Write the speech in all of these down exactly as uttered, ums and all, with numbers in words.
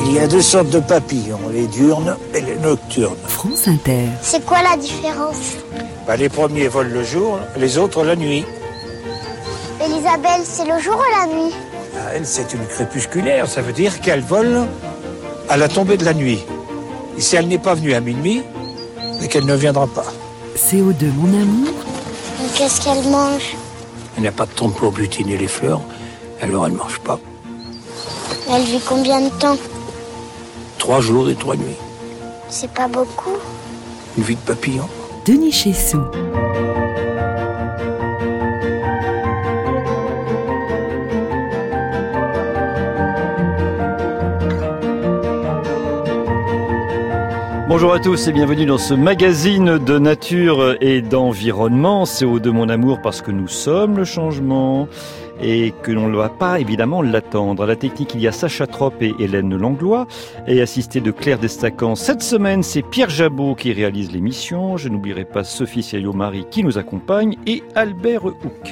Il y a deux sortes de papillons, les diurnes et les nocturnes. France Inter. C'est quoi la différence? Bah, les premiers volent le jour, les autres la nuit. Et l'Isabelle, c'est le jour ou la nuit? Ah, elle, c'est une crépusculaire, ça veut dire qu'elle vole à la tombée de la nuit. Et si elle n'est pas venue à minuit, c'est qu'elle ne viendra pas. C O deux, mon amour. Et qu'est-ce qu'elle mange? Elle n'a pas de temps pour butiner les fleurs, alors elle ne mange pas. Elle vit combien de temps? Trois jours et trois nuits. C'est pas beaucoup. Une vie de papillon. Denis Chessou. Bonjour à tous et bienvenue dans ce magazine de nature et d'environnement. C O deux, mon amour, parce que nous sommes le changement et que l'on ne doit pas évidemment l'attendre. À la technique, il y a Sacha Tropp et Hélène Langlois, et assisté de Claire Destacan. Cette semaine, c'est Pierre Jabot qui réalise l'émission. Je n'oublierai pas Sophie Siayo-Marie qui nous accompagne et Albert Houck.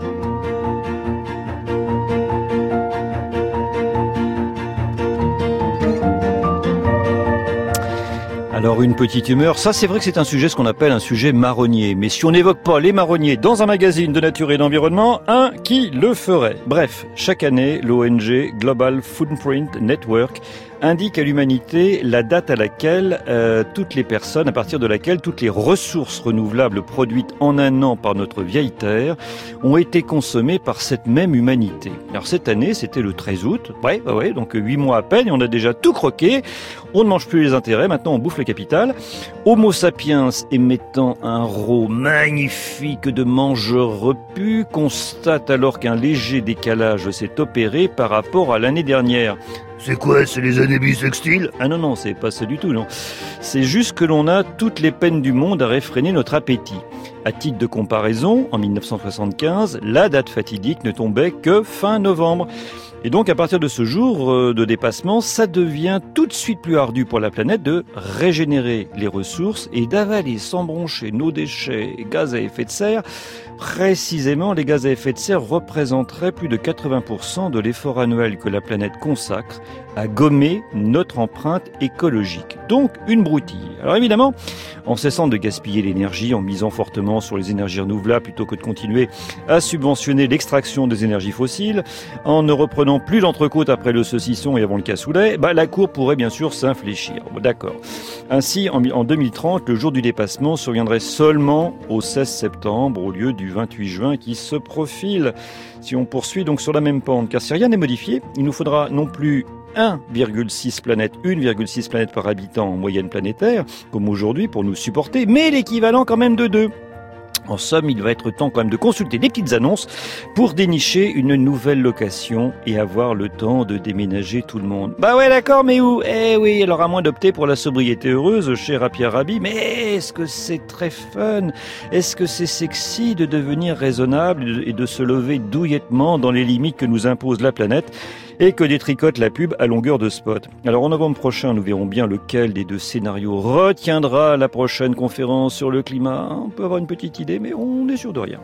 Alors une petite humeur, ça c'est vrai que c'est un sujet, ce qu'on appelle un sujet marronnier. Mais si on n'évoque pas les marronniers dans un magazine de nature et d'environnement, un qui le ferait? Bref, chaque année, l'O N G Global Footprint Network indique à l'humanité la date à laquelle euh, toutes les personnes, à partir de laquelle toutes les ressources renouvelables produites en un an par notre vieille Terre ont été consommées par cette même humanité. Alors cette année, c'était le treize août, ouais, ouais, ouais, donc huit mois à peine, et on a déjà tout croqué. On ne mange plus les intérêts, maintenant on bouffe le capital. Homo sapiens, émettant un rot magnifique de mangeurs repus, constate alors qu'un léger décalage s'est opéré par rapport à l'année dernière. C'est quoi, c'est les années bissextiles? Ah non, non, c'est pas ça du tout, non. C'est juste que l'on a toutes les peines du monde à réfréner notre appétit. À titre de comparaison, en mille neuf cent soixante-quinze, la date fatidique ne tombait que fin novembre. Et donc, à partir de ce jour euh, de dépassement, ça devient tout de suite plus ardu pour la planète de régénérer les ressources et d'avaler sans broncher nos déchets et gaz à effet de serre. Précisément, les gaz à effet de serre représenteraient plus de quatre-vingts pour cent de l'effort annuel que la planète consacre à gommer notre empreinte écologique. Donc, une broutille. Alors évidemment, en cessant de gaspiller l'énergie, en misant fortement sur les énergies renouvelables plutôt que de continuer à subventionner l'extraction des énergies fossiles, en ne reprenant plus l'entrecôte après le saucisson et avant le cassoulet, bah, la courbe pourrait bien sûr s'infléchir. Bon, d'accord. Ainsi, en, en deux mille trente, le jour du dépassement surviendrait seulement au seize septembre au lieu du vingt-huit juin qui se profile. Si on poursuit donc sur la même pente, car si rien n'est modifié, il nous faudra non plus un virgule six planètes, une virgule six planètes par habitant en moyenne planétaire, comme aujourd'hui, pour nous supporter, mais l'équivalent quand même de deux. En somme, il va être temps quand même de consulter des petites annonces pour dénicher une nouvelle location et avoir le temps de déménager tout le monde. Bah ouais, d'accord, mais où? Eh oui, alors à moins d'opter pour la sobriété heureuse chez Rapia Rabi, mais est-ce que c'est très fun? Est-ce que c'est sexy de devenir raisonnable et de se lever douillettement dans les limites que nous impose la planète et que détricote la pub à longueur de spot? Alors en novembre prochain, nous verrons bien lequel des deux scénarios retiendra la prochaine conférence sur le climat. On peut avoir une petite idée, mais on n'est sûr de rien.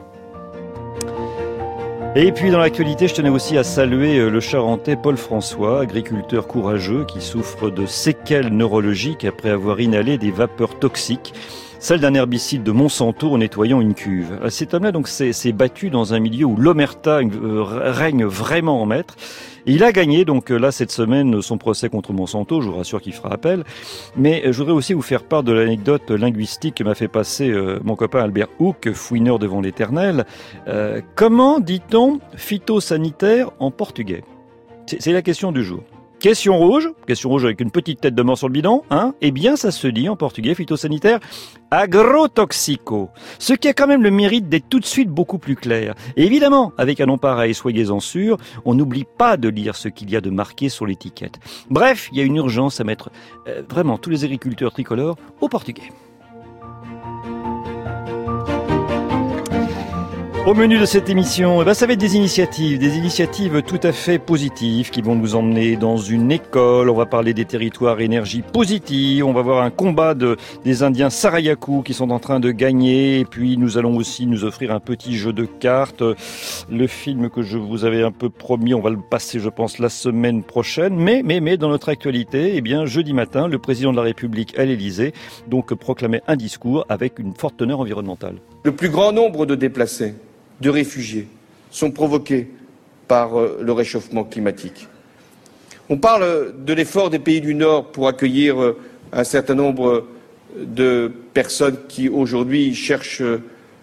Et puis dans l'actualité, je tenais aussi à saluer le Charentais Paul François, agriculteur courageux qui souffre de séquelles neurologiques après avoir inhalé des vapeurs toxiques, celle d'un herbicide de Monsanto en nettoyant une cuve. Cet homme-là donc s'est, s'est battu dans un milieu où l'omerta euh, règne vraiment en maître. Et il a gagné donc là cette semaine son procès contre Monsanto, je vous rassure qu'il fera appel. Mais je voudrais aussi vous faire part de l'anecdote linguistique que m'a fait passer euh, mon copain Albert Houck, fouineur devant l'éternel. Euh, comment dit-on phytosanitaire en portugais? c'est, c'est la question du jour. Question rouge, question rouge avec une petite tête de mort sur le bidon, hein? Eh bien, ça se dit en portugais phytosanitaire agrotoxico. Ce qui a quand même le mérite d'être tout de suite beaucoup plus clair. Et évidemment, avec un nom pareil, soyez-en sûrs, on n'oublie pas de lire ce qu'il y a de marqué sur l'étiquette. Bref, il y a une urgence à mettre euh, vraiment tous les agriculteurs tricolores au portugais. Au menu de cette émission, eh ben, ça va être des initiatives, des initiatives tout à fait positives qui vont nous emmener dans une école. On va parler des territoires énergie positive. On va voir un combat de, des Indiens Sarayaku qui sont en train de gagner. Et puis nous allons aussi nous offrir un petit jeu de cartes. Le film que je vous avais un peu promis, on va le passer, je pense, la semaine prochaine. Mais, mais, mais, dans notre actualité, eh bien, jeudi matin, le président de la République à l'Élysée, donc, proclamait un discours avec une forte teneur environnementale. Le plus grand nombre de déplacés, de réfugiés, sont provoqués par euh, le réchauffement climatique. On parle de l'effort des pays du Nord pour accueillir euh, un certain nombre de personnes qui aujourd'hui cherchent euh,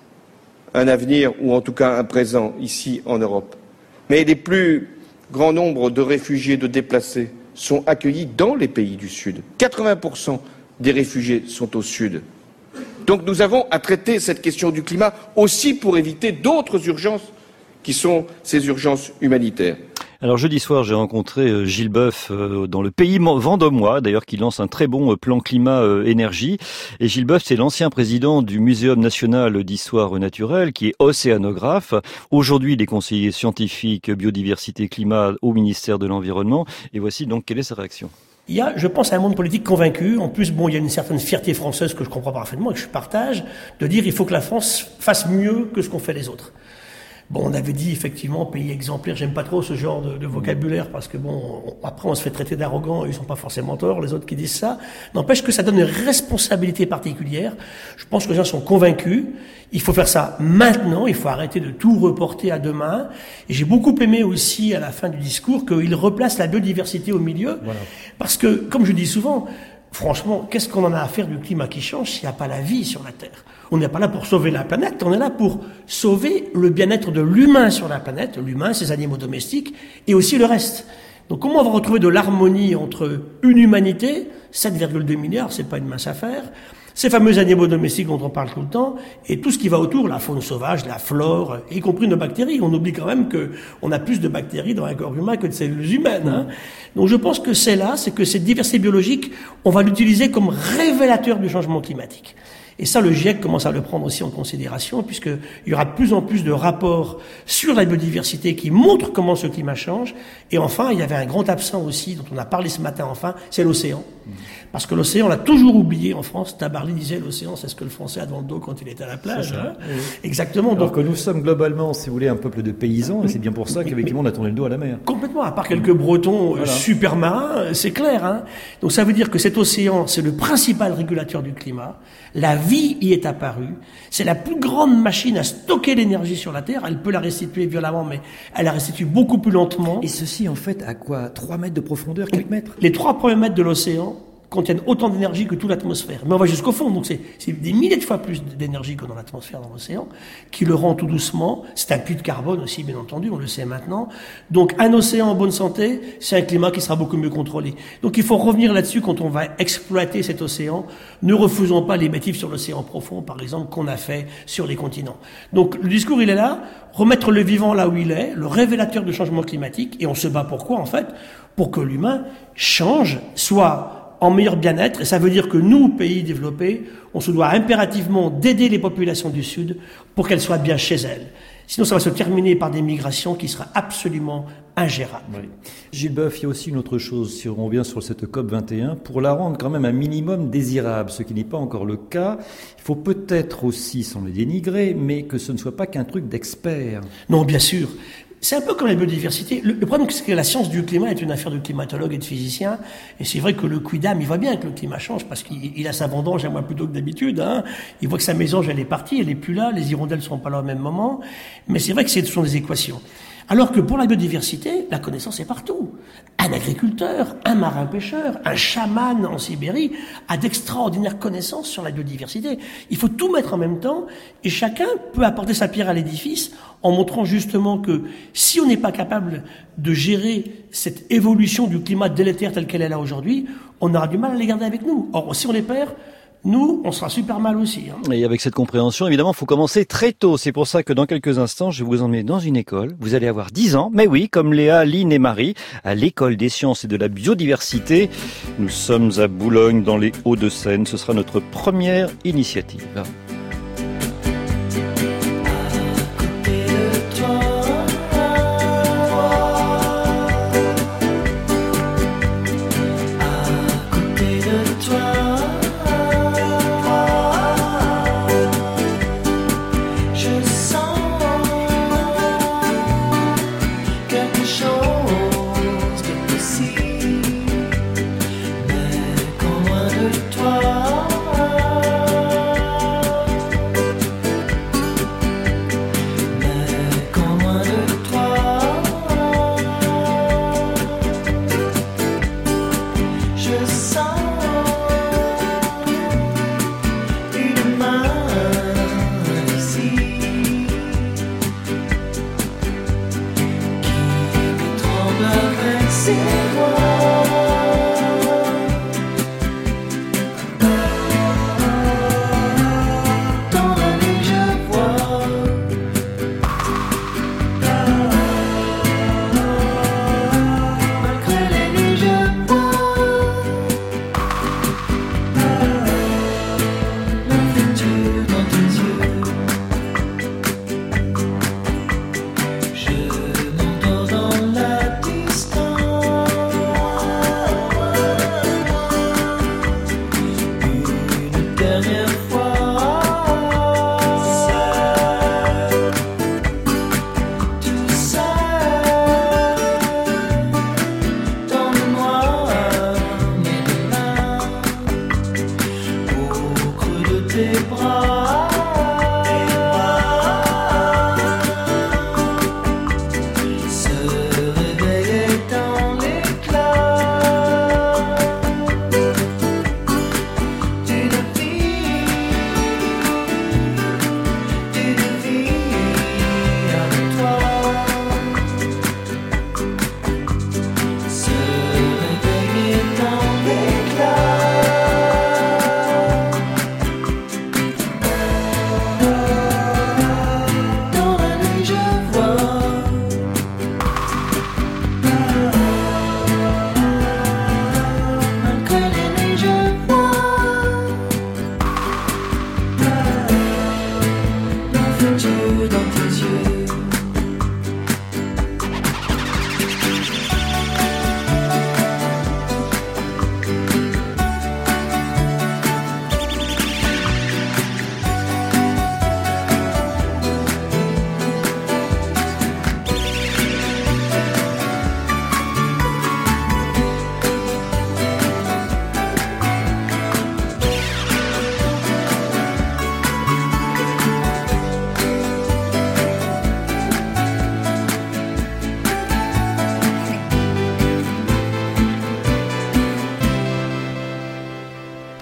un avenir ou en tout cas un présent ici en Europe. Mais les plus grands nombres de réfugiés, de déplacés sont accueillis dans les pays du Sud. quatre-vingts pour cent des réfugiés sont au Sud. Donc nous avons à traiter cette question du climat aussi pour éviter d'autres urgences qui sont ces urgences humanitaires. Alors jeudi soir, j'ai rencontré Gilles Boeuf dans le pays vendômois, d'ailleurs qui lance un très bon plan climat-énergie. Et Gilles Boeuf, c'est l'ancien président du Muséum national d'histoire naturelle, qui est océanographe. Aujourd'hui, il est conseiller scientifique biodiversité climat au ministère de l'Environnement. Et voici donc quelle est sa réaction. Il y a, je pense, un monde politique convaincu. En plus, bon, il y a une certaine fierté française que je comprends parfaitement et que je partage, de dire il faut que la France fasse mieux que ce qu'ont fait les autres. Bon, on avait dit effectivement pays exemplaire. J'aime pas trop ce genre de, de vocabulaire parce que bon, on, après on se fait traiter d'arrogant. Ils sont pas forcément tort, les autres qui disent ça. N'empêche que ça donne une responsabilité particulière. Je pense que les gens sont convaincus. Il faut faire ça maintenant. Il faut arrêter de tout reporter à demain. Et j'ai beaucoup aimé aussi à la fin du discours qu'il replace la biodiversité au milieu, voilà. Parce que, comme je dis souvent, franchement, qu'est-ce qu'on en a à faire du climat qui change s'il n'y a pas la vie sur la Terre ? On n'est pas là pour sauver la planète, on est là pour sauver le bien-être de l'humain sur la planète, l'humain, ses animaux domestiques, et aussi le reste. Donc comment on va retrouver de l'harmonie entre une humanité, sept virgule deux milliards, c'est pas une mince affaire, ces fameux animaux domestiques dont on parle tout le temps, et tout ce qui va autour, la faune sauvage, la flore, y compris nos bactéries. On oublie quand même que on a plus de bactéries dans un corps humain que de cellules humaines. Hein. Donc je pense que c'est là, c'est que cette diversité biologique, on va l'utiliser comme révélateur du changement climatique. Et ça, le GIEC commence à le prendre aussi en considération, puisqu'il y aura de plus en plus de rapports sur la biodiversité qui montrent comment ce climat change. Et enfin, il y avait un grand absent aussi, dont on a parlé ce matin enfin, c'est l'océan. Parce que l'océan, on l'a toujours oublié en France. Tabarly disait, l'océan, c'est ce que le Français a dans le dos quand il est à la plage. Hein. Oui. Exactement. Alors donc, que nous sommes globalement, si vous voulez, un peuple de paysans, et c'est bien pour ça qu'effectivement, on a tourné le dos à la mer. Complètement, à part quelques Bretons voilà. super marins, c'est clair. Hein. Donc ça veut dire que cet océan, c'est le principal régulateur du climat. La vie y est apparue. C'est la plus grande machine à stocker l'énergie sur la Terre. Elle peut la restituer violemment, mais elle la restitue beaucoup plus lentement. Et ceci, en fait, à quoi ? trois mètres de profondeur, quelques mètres ? Les trois premiers mètres de l'océan contiennent autant d'énergie que toute l'atmosphère. Mais on va jusqu'au fond, donc c'est, c'est des milliers de fois plus d'énergie que dans l'atmosphère, dans l'océan, qui le rend tout doucement. C'est un puits de carbone aussi, bien entendu, on le sait maintenant. Donc un océan en bonne santé, c'est un climat qui sera beaucoup mieux contrôlé. Donc il faut revenir là-dessus quand on va exploiter cet océan. Ne refusons pas les bêtises sur l'océan profond, par exemple, qu'on a fait sur les continents. Donc le discours, il est là, remettre le vivant là où il est, le révélateur du changement climatique, et on se bat pourquoi, en fait ? Pour que l'humain change, soit en meilleur bien-être, et ça veut dire que nous, pays développés, on se doit impérativement d'aider les populations du Sud pour qu'elles soient bien chez elles. Sinon, ça va se terminer par des migrations qui seraient absolument ingérables. Oui. Gilles Boeuf, il y a aussi une autre chose, si on revient sur cette COP vingt et un, pour la rendre quand même un minimum désirable, ce qui n'est pas encore le cas, il faut peut-être aussi, sans le dénigrer, mais que ce ne soit pas qu'un truc d'experts. Non, bien sûr. C'est un peu comme la biodiversité. Le, le problème, c'est que la science du climat est une affaire de climatologues et de physiciens. Et c'est vrai que le quidam, il voit bien que le climat change parce qu'il il a sa vendange à moins plutôt que d'habitude. Hein. Il voit que sa mésange, elle est partie, elle est plus là, les hirondelles sont pas là au même moment. Mais c'est vrai que ce sont des équations. Alors que pour la biodiversité, la connaissance est partout. Un agriculteur, un marin-pêcheur, un chaman en Sibérie a d'extraordinaires connaissances sur la biodiversité. Il faut tout mettre en même temps et chacun peut apporter sa pierre à l'édifice en montrant justement que si on n'est pas capable de gérer cette évolution du climat délétère telle qu'elle est là aujourd'hui, on aura du mal à les garder avec nous. Or, si on les perd, nous, on sera super mal aussi. Hein. Et avec cette compréhension, évidemment, il faut commencer très tôt. C'est pour ça que dans quelques instants, je vais vous emmener dans une école. Vous allez avoir dix ans, mais oui, comme Léa, Lynn et Marie, à l'école des sciences et de la biodiversité. Nous sommes à Boulogne, dans les Hauts-de-Seine. Ce sera notre première initiative. À côté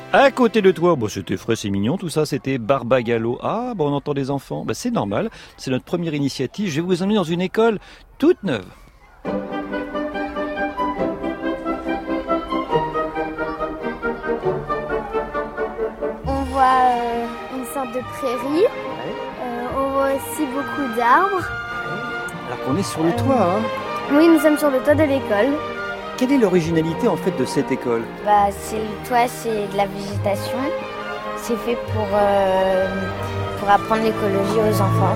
À côté de toi, bon, c'était frais, c'est mignon, tout ça, c'était Barbagallo. Ah, bon, on entend des enfants. Bah, c'est normal, c'est notre première initiative. Je vais vous emmener dans une école toute neuve. On voit euh, une sorte de prairie. Euh, on voit aussi beaucoup d'arbres. Alors qu'on est sur le toit, hein. Oui, nous sommes sur le toit de l'école. Quelle est l'originalité en fait de cette école? Bah, c'est le toit, c'est de la végétation. C'est fait pour, euh, pour apprendre l'écologie aux enfants.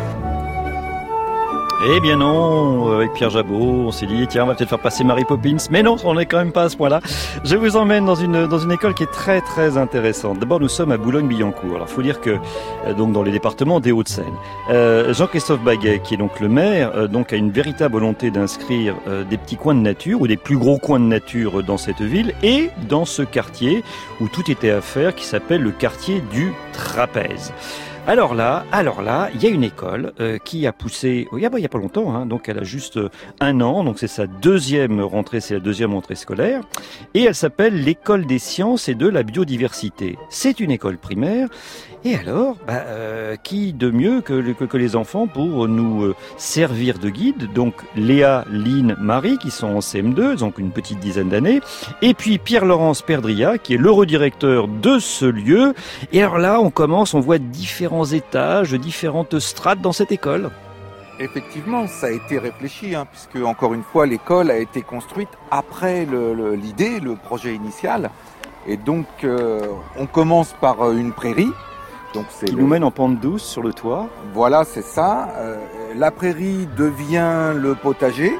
Eh bien non, avec Pierre Jabot, on s'est dit, tiens, on va peut-être faire passer Mary Poppins. Mais non, on n'est quand même pas à ce point-là. Je vous emmène dans une, dans une école qui est très très intéressante. D'abord, nous sommes à Boulogne-Billancourt. Alors, il faut dire que, euh, donc, dans les départements des Hauts-de-Seine, euh, Jean-Christophe Baguet, qui est donc le maire, euh, donc, a une véritable volonté d'inscrire euh, des petits coins de nature ou des plus gros coins de nature dans cette ville et dans ce quartier où tout était à faire, qui s'appelle le quartier du Trapèze. Alors là, alors là, il y a une école euh, qui a poussé, il y a, il y a pas longtemps, hein, donc elle a juste un an, donc c'est sa deuxième rentrée, c'est la deuxième rentrée scolaire, et elle s'appelle l'École des sciences et de la biodiversité. C'est une école primaire, et alors, bah, euh, qui de mieux que, que, que les enfants pour nous euh, servir de guide? Donc Léa, Lynn, Marie, qui sont en C M deux, donc une petite dizaine d'années, et puis Pierre-Laurence Perdria, qui est l'eurodirecteur de ce lieu. Et alors là, on commence, on voit différents étages, différentes strates dans cette école. Effectivement, ça a été réfléchi, hein, puisque encore une fois, l'école a été construite après le, le, l'idée, le projet initial. Et donc, euh, on commence par une prairie. Donc c'est qui le... nous mène en pente douce sur le toit. Voilà, c'est ça. Euh, la prairie devient le potager.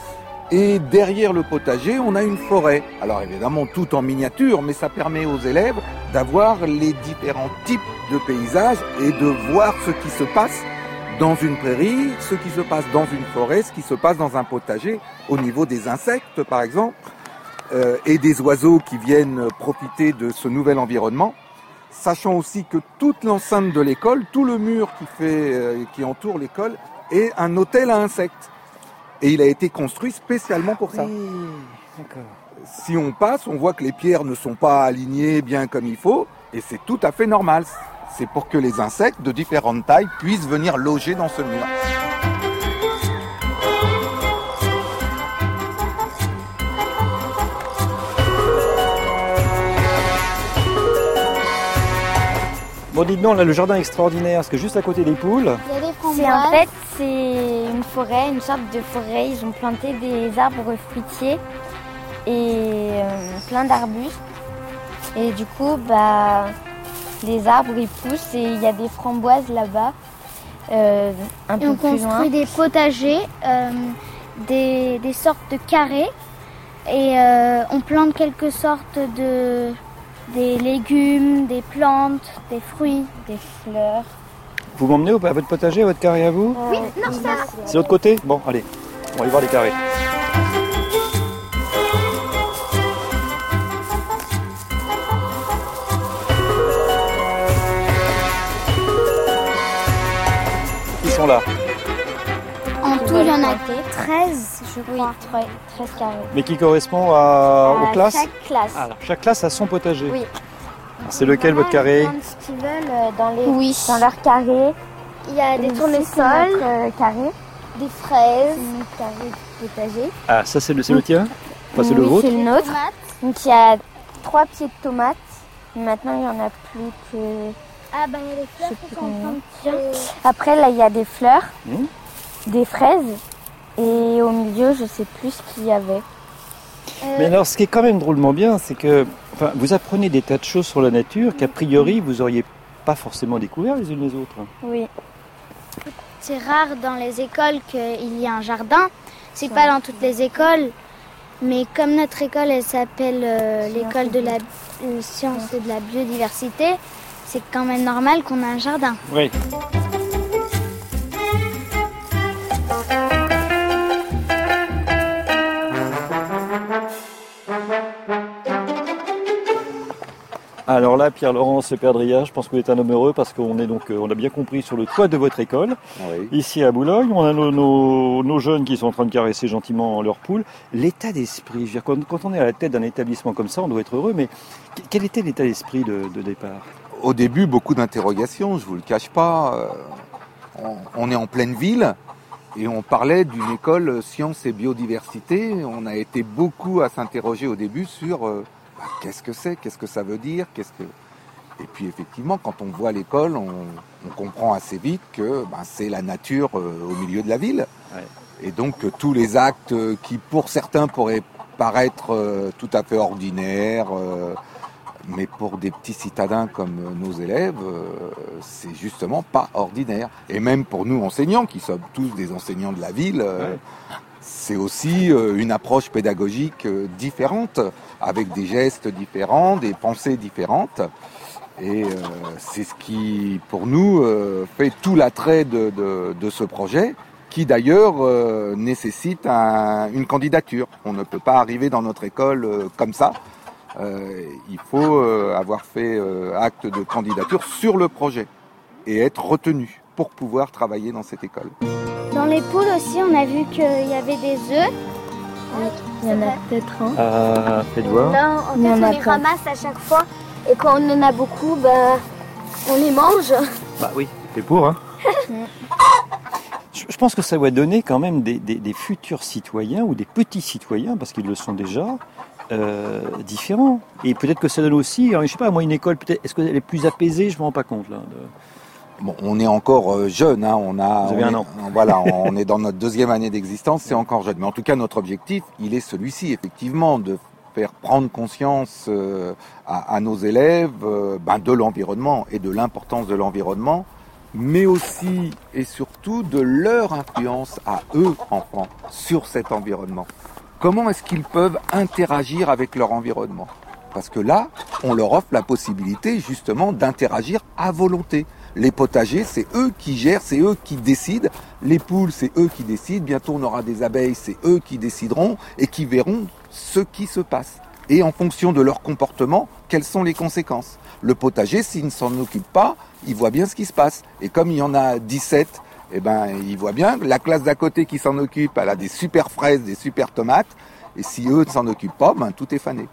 Et derrière le potager, on a une forêt. Alors évidemment, tout en miniature, mais ça permet aux élèves d'avoir les différents types de paysages et de voir ce qui se passe dans une prairie, ce qui se passe dans une forêt, ce qui se passe dans un potager, au niveau des insectes par exemple, euh, et des oiseaux qui viennent profiter de ce nouvel environnement. Sachant aussi que toute l'enceinte de l'école, tout le mur qui fait, euh, qui entoure l'école, est un hôtel à insectes. Et il a été construit spécialement pour ça. Oui, d'accord. Si on passe, on voit que les pierres ne sont pas alignées bien comme il faut, et c'est tout à fait normal. C'est pour que les insectes de différentes tailles puissent venir loger dans ce mur. Bon, dites-donc, là, le jardin extraordinaire, parce que juste à côté des poules... Il y a des framboises. C'est, en fait, c'est une forêt, une sorte de forêt. Ils ont planté des arbres fruitiers et euh, plein d'arbustes. Et du coup, bah, les arbres, ils poussent et il y a des framboises là-bas, euh, un et peu plus loin. On construit des potagers, euh, des, des sortes de carrés. Et euh, on plante quelques sortes de... des légumes, des plantes, des fruits, des fleurs. Vous m'emmenez à votre potager, à votre carré à vous? Oui, non, ça. C'est de l'autre côté? Bon, allez, on va aller voir les carrés. Ils sont là. En tout, il y en a treize, je crois. Oui, treize carrés. Mais qui correspond à, à aux classes? Chaque classe. Alors, chaque classe a son potager. Oui. C'est lequel votre carré? Ce qu'ils veulent dans, les, oui. dans leur carré. Il y a des tournesols, euh, carrés, des fraises, un carré de potager. Ah, ça c'est le, c'est le tien? Enfin, c'est oui, le vôtre? C'est le nôtre. Donc il y a trois pieds de tomates. Maintenant il n'y en a plus que... Ah ben il y a des fleurs qui sont en train de... Après là il y a des fleurs, mmh. des fraises. Et au milieu je sais plus ce qu'il y avait. Mais alors, ce qui est quand même drôlement bien, c'est que enfin, vous apprenez des tas de choses sur la nature qu'a priori, vous n'auriez pas forcément découvert les unes les autres. Oui. C'est rare dans les écoles qu'il y ait un jardin. C'est pas dans toutes les écoles. Mais comme notre école, elle s'appelle euh, l'école de la euh, science et de la biodiversité, c'est quand même normal qu'on ait un jardin. Oui. Alors là, Pierre-Laurence Perdria, je pense que vous êtes un homme heureux parce qu'on est donc, on a bien compris, sur le toit de votre école, oui. Ici à Boulogne. On a nos, nos, nos jeunes qui sont en train de caresser gentiment leur poule. L'état d'esprit, je veux dire, quand, quand on est à la tête d'un établissement comme ça, on doit être heureux, mais quel était l'état d'esprit de, de départ? Au début, beaucoup d'interrogations, je vous le cache pas. On, on est en pleine ville. Et on parlait d'une école sciences et biodiversité. On a été beaucoup à s'interroger au début sur euh, bah, qu'est-ce que c'est, qu'est-ce que ça veut dire, qu'est-ce que. Et puis effectivement, quand on voit l'école, on, on comprend assez vite que bah, c'est la nature euh, au milieu de la ville. Ouais. Et donc euh, tous les actes qui, pour certains, pourraient paraître euh, tout à fait ordinaires. Euh, Mais pour des petits citadins comme nos élèves, euh, c'est justement pas ordinaire. Et même pour nous enseignants, qui sommes tous des enseignants de la ville, euh, ouais. c'est aussi euh, une approche pédagogique euh, différente, avec des gestes différents, des pensées différentes. Et euh, c'est ce qui, pour nous, euh, fait tout l'attrait de, de, de ce projet, qui d'ailleurs euh, nécessite un, une candidature. On ne peut pas arriver dans notre école euh, comme ça. Euh, il faut euh, avoir fait euh, acte de candidature sur le projet et être retenu pour pouvoir travailler dans cette école. Dans les poules aussi, on a vu qu'il y avait des œufs. Oui, il y en a peut-être un. Ah, faites voir. Là, en fait, on, on les plein. ramasse à chaque fois et quand on en a beaucoup, bah, on les mange. Bah oui, c'est pour, hein. Je pense que ça doit donner quand même des, des, des futurs citoyens ou des petits citoyens, parce qu'ils le sont déjà, Euh, différents. Et peut-être que ça donne aussi, je sais pas, moi une école, peut-être, est-ce qu'elle est plus apaisée? Je me rends pas compte là. De... Bon, on est encore euh, jeune, hein, on a, Vous avez on un est, an. Voilà, on est dans notre deuxième année d'existence, c'est encore jeune. Mais en tout cas, notre objectif, il est celui-ci, effectivement, de faire prendre conscience euh, à, à nos élèves euh, ben, de l'environnement et de l'importance de l'environnement, mais aussi et surtout de leur influence à eux, enfants, sur cet environnement. Comment est-ce qu'ils peuvent interagir avec leur environnement? Parce que là, on leur offre la possibilité justement d'interagir à volonté. Les potagers, c'est eux qui gèrent, c'est eux qui décident. Les poules, c'est eux qui décident. Bientôt, on aura des abeilles, c'est eux qui décideront et qui verront ce qui se passe. Et en fonction de leur comportement, quelles sont les conséquences? Le potager, s'il ne s'en occupe pas, il voit bien ce qui se passe. Et comme il y en a dix-sept, eh ben, il voit bien, la classe d'à côté qui s'en occupe, elle a des super fraises, des super tomates, et si eux ne s'en occupent pas, ben, tout est fané.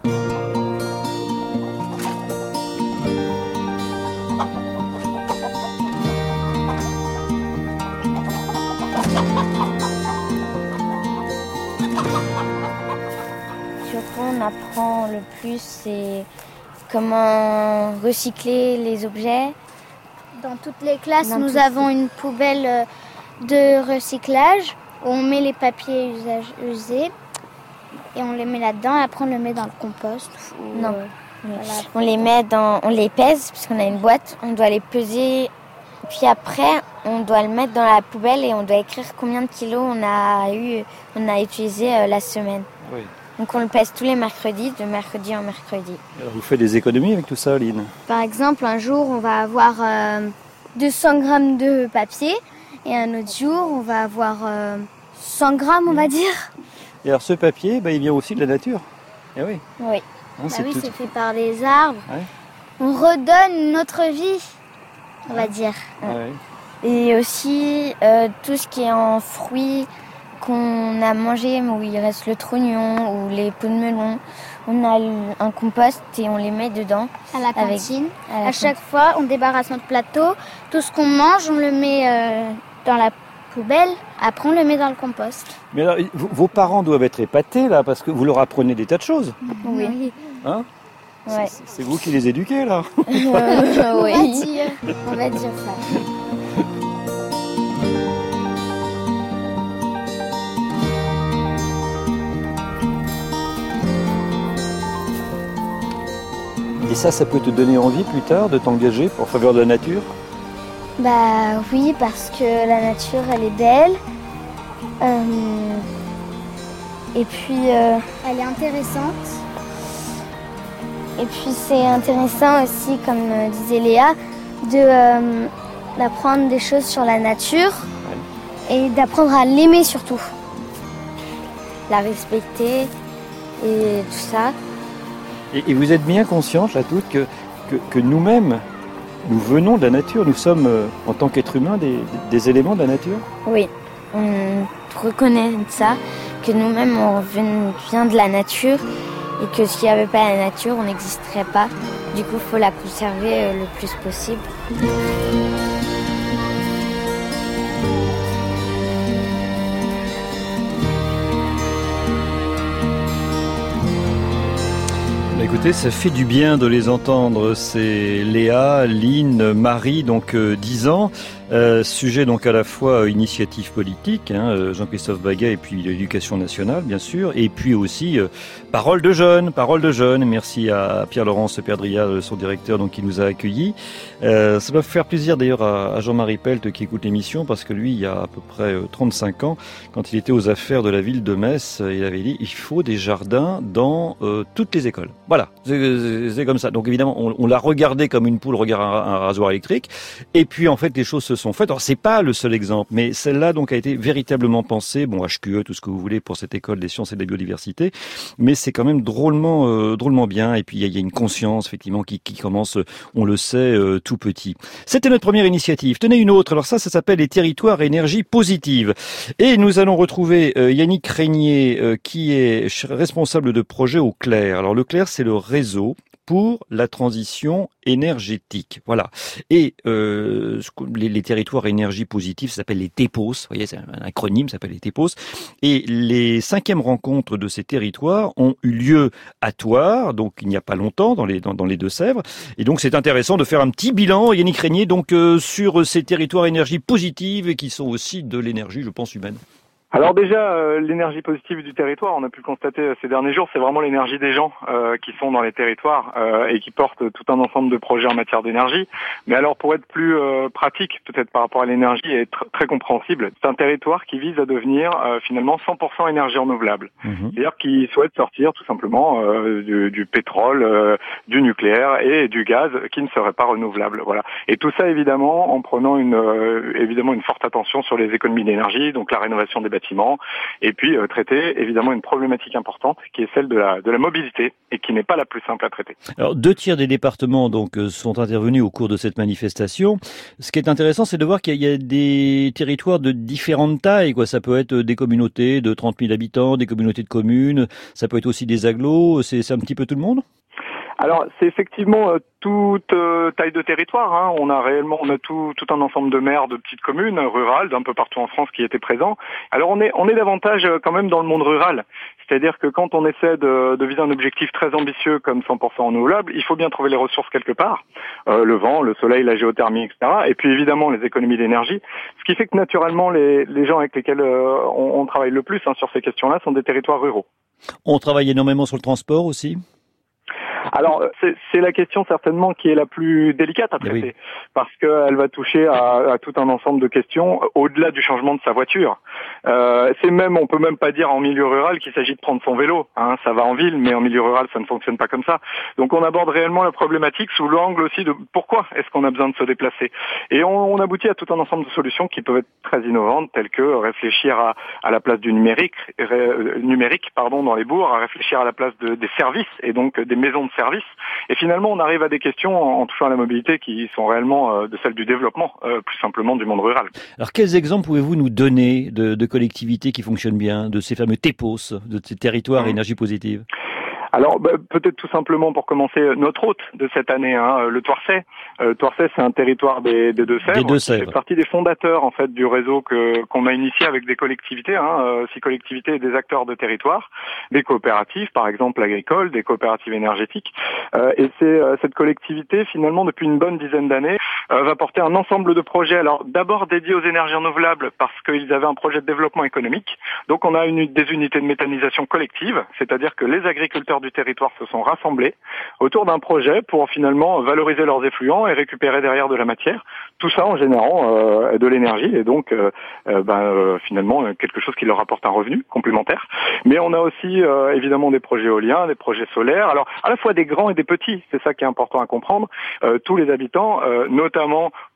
Surtout, on apprend le plus, c'est comment recycler les objets. Dans toutes les classes, Dans nous avons une poubelle de recyclage où on met les papiers usage, usés et on les met là-dedans et après on les met dans le compost. Ou, non, euh, voilà. on les met dans, on les pèse puisqu'on a une boîte, on doit les peser. Puis après, on doit le mettre dans la poubelle et on doit écrire combien de kilos on a eu, on a utilisé euh, la semaine. Oui. Donc on le pèse tous les mercredis, de mercredi en mercredi. Alors vous faites des économies avec tout ça, Aline? Par exemple, un jour, on va avoir euh, deux cents grammes de papier et un autre jour, on va avoir euh, cent grammes, on va dire. Et alors ce papier, bah, il vient aussi de la nature. Eh oui. Oui. Hein, bah c'est oui, tout... c'est fait par les arbres. Ouais. On redonne notre vie, on va dire. Ouais. Et aussi euh, tout ce qui est en fruits qu'on a mangé, où il reste le trognon ou les peaux de melon, on a un compost et on les met dedans. À la avec, cantine. À, la à chaque fois, on débarrasse notre plateau. Tout ce qu'on mange, on le met euh, dans la poubelle. Après, on le met dans le compost. Mais alors, vos parents doivent être épatés, là, parce que vous leur apprenez des tas de choses. Oui. Hein? Ouais. C'est, c'est vous qui les éduquez, là. euh, oui. On va dire, on va dire ça. Et ça, ça peut te donner envie plus tard de t'engager en faveur de la nature? Bah oui, parce que la nature, elle est belle. Euh, et puis... Euh, elle est intéressante. Et puis c'est intéressant aussi, comme disait Léa, de, euh, d'apprendre des choses sur la nature. Ouais. Et d'apprendre à l'aimer surtout. La respecter et tout ça. Et, et vous êtes bien conscientes, là, toutes, que que, que nous-mêmes, nous venons de la nature, nous sommes, euh, en tant qu'êtres humains, des, des éléments de la nature? Oui, on reconnaît ça, que nous-mêmes, on vient de la nature et que s'il n'y avait pas la nature, on n'existerait pas. Du coup, il faut la conserver le plus possible. Écoutez, ça fait du bien de les entendre. C'est Léa, Lynn, Marie, donc euh, dix ans. Euh, sujet donc à la fois euh, initiative politique, hein, Jean-Christophe Baguet, et puis l'éducation nationale, bien sûr, et puis aussi euh, parole de jeunes, parole de jeunes. Merci à Pierre-Laurence Perdria, son directeur, donc qui nous a accueillis. Euh, ça doit faire plaisir d'ailleurs à, à Jean-Marie Pelt qui écoute l'émission, parce que lui, il y a à peu près euh, trente-cinq ans, quand il était aux affaires de la ville de Metz, il avait dit il faut des jardins dans euh, toutes les écoles. Voilà, c'est, c'est comme ça. Donc évidemment, on, on l'a regardé comme une poule regarde un, un rasoir électrique, et puis en fait les choses se sont faites. Alors c'est pas le seul exemple, mais celle-là donc a été véritablement pensée, bon H Q E, tout ce que vous voulez pour cette école des sciences et de la biodiversité, mais c'est quand même drôlement euh, drôlement bien. Et puis il y, y a une conscience effectivement qui, qui commence, on le sait, euh, tout petit. C'était notre première initiative. Tenez une autre. Alors ça, ça s'appelle les territoires énergie positive. Et nous allons retrouver euh, Yannick Régnier, euh, qui est responsable de projet au Clair. Alors le Clair, c'est le réseau pour la transition énergétique. Voilà. Et euh, les, les territoires énergie positive, ça s'appelle les T E P O S. Vous voyez, c'est un acronyme, ça s'appelle les T E P O S. Et les cinquièmes rencontres de ces territoires ont eu lieu à Thouars, donc il n'y a pas longtemps, dans les, dans, dans les Deux-Sèvres. Et donc c'est intéressant de faire un petit bilan, Yannick Régnier, donc euh, sur ces territoires énergie positive et qui sont aussi de l'énergie, je pense, humaine. Alors déjà, euh, l'énergie positive du territoire, on a pu le constater ces derniers jours, c'est vraiment l'énergie des gens euh, qui sont dans les territoires euh, et qui portent tout un ensemble de projets en matière d'énergie. Mais alors pour être plus euh, pratique, peut-être par rapport à l'énergie et tr- très compréhensible, c'est un territoire qui vise à devenir euh, finalement cent pour cent énergie renouvelable. Mmh. C'est-à-dire qui souhaite sortir tout simplement euh, du, du pétrole, euh, du nucléaire et du gaz qui ne seraient pas renouvelables. Voilà. Et tout ça évidemment en prenant une euh, évidemment une forte attention sur les économies d'énergie, donc la rénovation des bâtiments, et puis euh, traiter évidemment une problématique importante qui est celle de la de la mobilité et qui n'est pas la plus simple à traiter. Alors deux tiers des départements donc euh, sont intervenus au cours de cette manifestation. Ce qui est intéressant, c'est de voir qu'il y a des territoires de différentes tailles, quoi. Ça peut être des communautés de trente mille habitants, des communautés de communes, ça peut être aussi des agglos. C'est, c'est un petit peu tout le monde. Alors c'est effectivement euh, toute euh, taille de territoire. Hein. On a réellement, on a tout, tout un ensemble de maires de petites communes rurales d'un peu partout en France qui étaient présents. Alors on est, on est davantage euh, quand même dans le monde rural. C'est-à-dire que quand on essaie de, de viser un objectif très ambitieux comme cent pour cent renouvelable, il faut bien trouver les ressources quelque part, euh, le vent, le soleil, la géothermie, et cetera. Et puis évidemment les économies d'énergie. Ce qui fait que naturellement les, les gens avec lesquels euh, on, on travaille le plus hein, sur ces questions-là sont des territoires ruraux. On travaille énormément sur le transport aussi. Alors, c'est, c'est la question certainement qui est la plus délicate à traiter, oui. Parce qu'elle va toucher à, à tout un ensemble de questions au-delà du changement de sa voiture. Euh, c'est même, on peut même pas dire en milieu rural qu'il s'agit de prendre son vélo. Hein, ça va en ville, mais en milieu rural, ça ne fonctionne pas comme ça. Donc, on aborde réellement la problématique sous l'angle aussi de pourquoi est-ce qu'on a besoin de se déplacer. Et on, on aboutit à tout un ensemble de solutions qui peuvent être très innovantes, telles que réfléchir à, à la place du numérique, ré, numérique, pardon, dans les bourgs, à réfléchir à la place de, des services et donc des maisons de services. Et finalement, on arrive à des questions en, en touchant à la mobilité qui sont réellement euh, de celles du développement, euh, plus simplement du monde rural. Alors, quels exemples pouvez-vous nous donner de, de collectivités qui fonctionnent bien, de ces fameux T E P O S, de ces territoires mmh. énergie positive? Alors bah, peut-être tout simplement pour commencer notre hôte de cette année, hein, le Thouarçais. Euh, Thouarçais, c'est un territoire des, des Deux-Sèvres. Des Deux-Sèvres. Qui fait partie des fondateurs en fait du réseau que qu'on a initié avec des collectivités, hein, euh, six collectivités et des acteurs de territoire, des coopératives par exemple agricoles, des coopératives énergétiques. Euh, et c'est euh, cette collectivité finalement depuis une bonne dizaine d'années euh, va porter un ensemble de projets. Alors d'abord dédiés aux énergies renouvelables parce qu'ils avaient un projet de développement économique. Donc on a une, des unités de méthanisation collective, c'est-à-dire que les agriculteurs du territoire se sont rassemblés autour d'un projet pour finalement valoriser leurs effluents et récupérer derrière de la matière, tout ça en générant euh, de l'énergie et donc euh, euh, ben, euh, finalement quelque chose qui leur apporte un revenu complémentaire. Mais on a aussi euh, évidemment des projets éoliens, des projets solaires, alors à la fois des grands et des petits, c'est ça qui est important à comprendre. Euh, tous les habitants, euh, notamment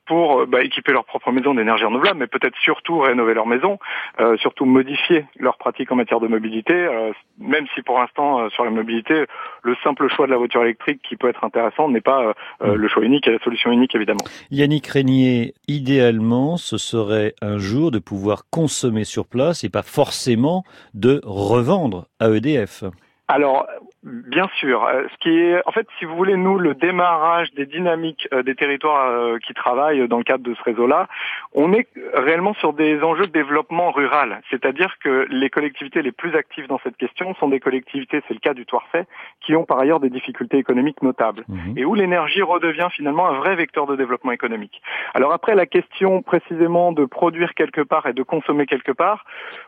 pour bah, équiper leur propre maison d'énergie renouvelable, mais peut-être surtout rénover leur maison, euh, surtout modifier leurs pratiques en matière de mobilité, euh, même si pour l'instant, euh, sur la mobilité, le simple choix de la voiture électrique qui peut être intéressant n'est pas euh, le choix unique et la solution unique, évidemment. Yannick Régnier, idéalement, ce serait un jour de pouvoir consommer sur place et pas forcément de revendre à E D F. Alors, bien sûr. Ce qui est, en fait, si vous voulez, nous, le démarrage des dynamiques euh, des territoires euh, qui travaillent dans le cadre de ce réseau-là, on est réellement sur des enjeux de développement rural. C'est-à-dire que les collectivités les plus actives dans cette question sont des collectivités, c'est le cas du Touarset, qui ont par ailleurs des difficultés économiques notables. Mmh. Et où l'énergie redevient finalement un vrai vecteur de développement économique. Alors après, la question précisément de produire quelque part et de consommer quelque part,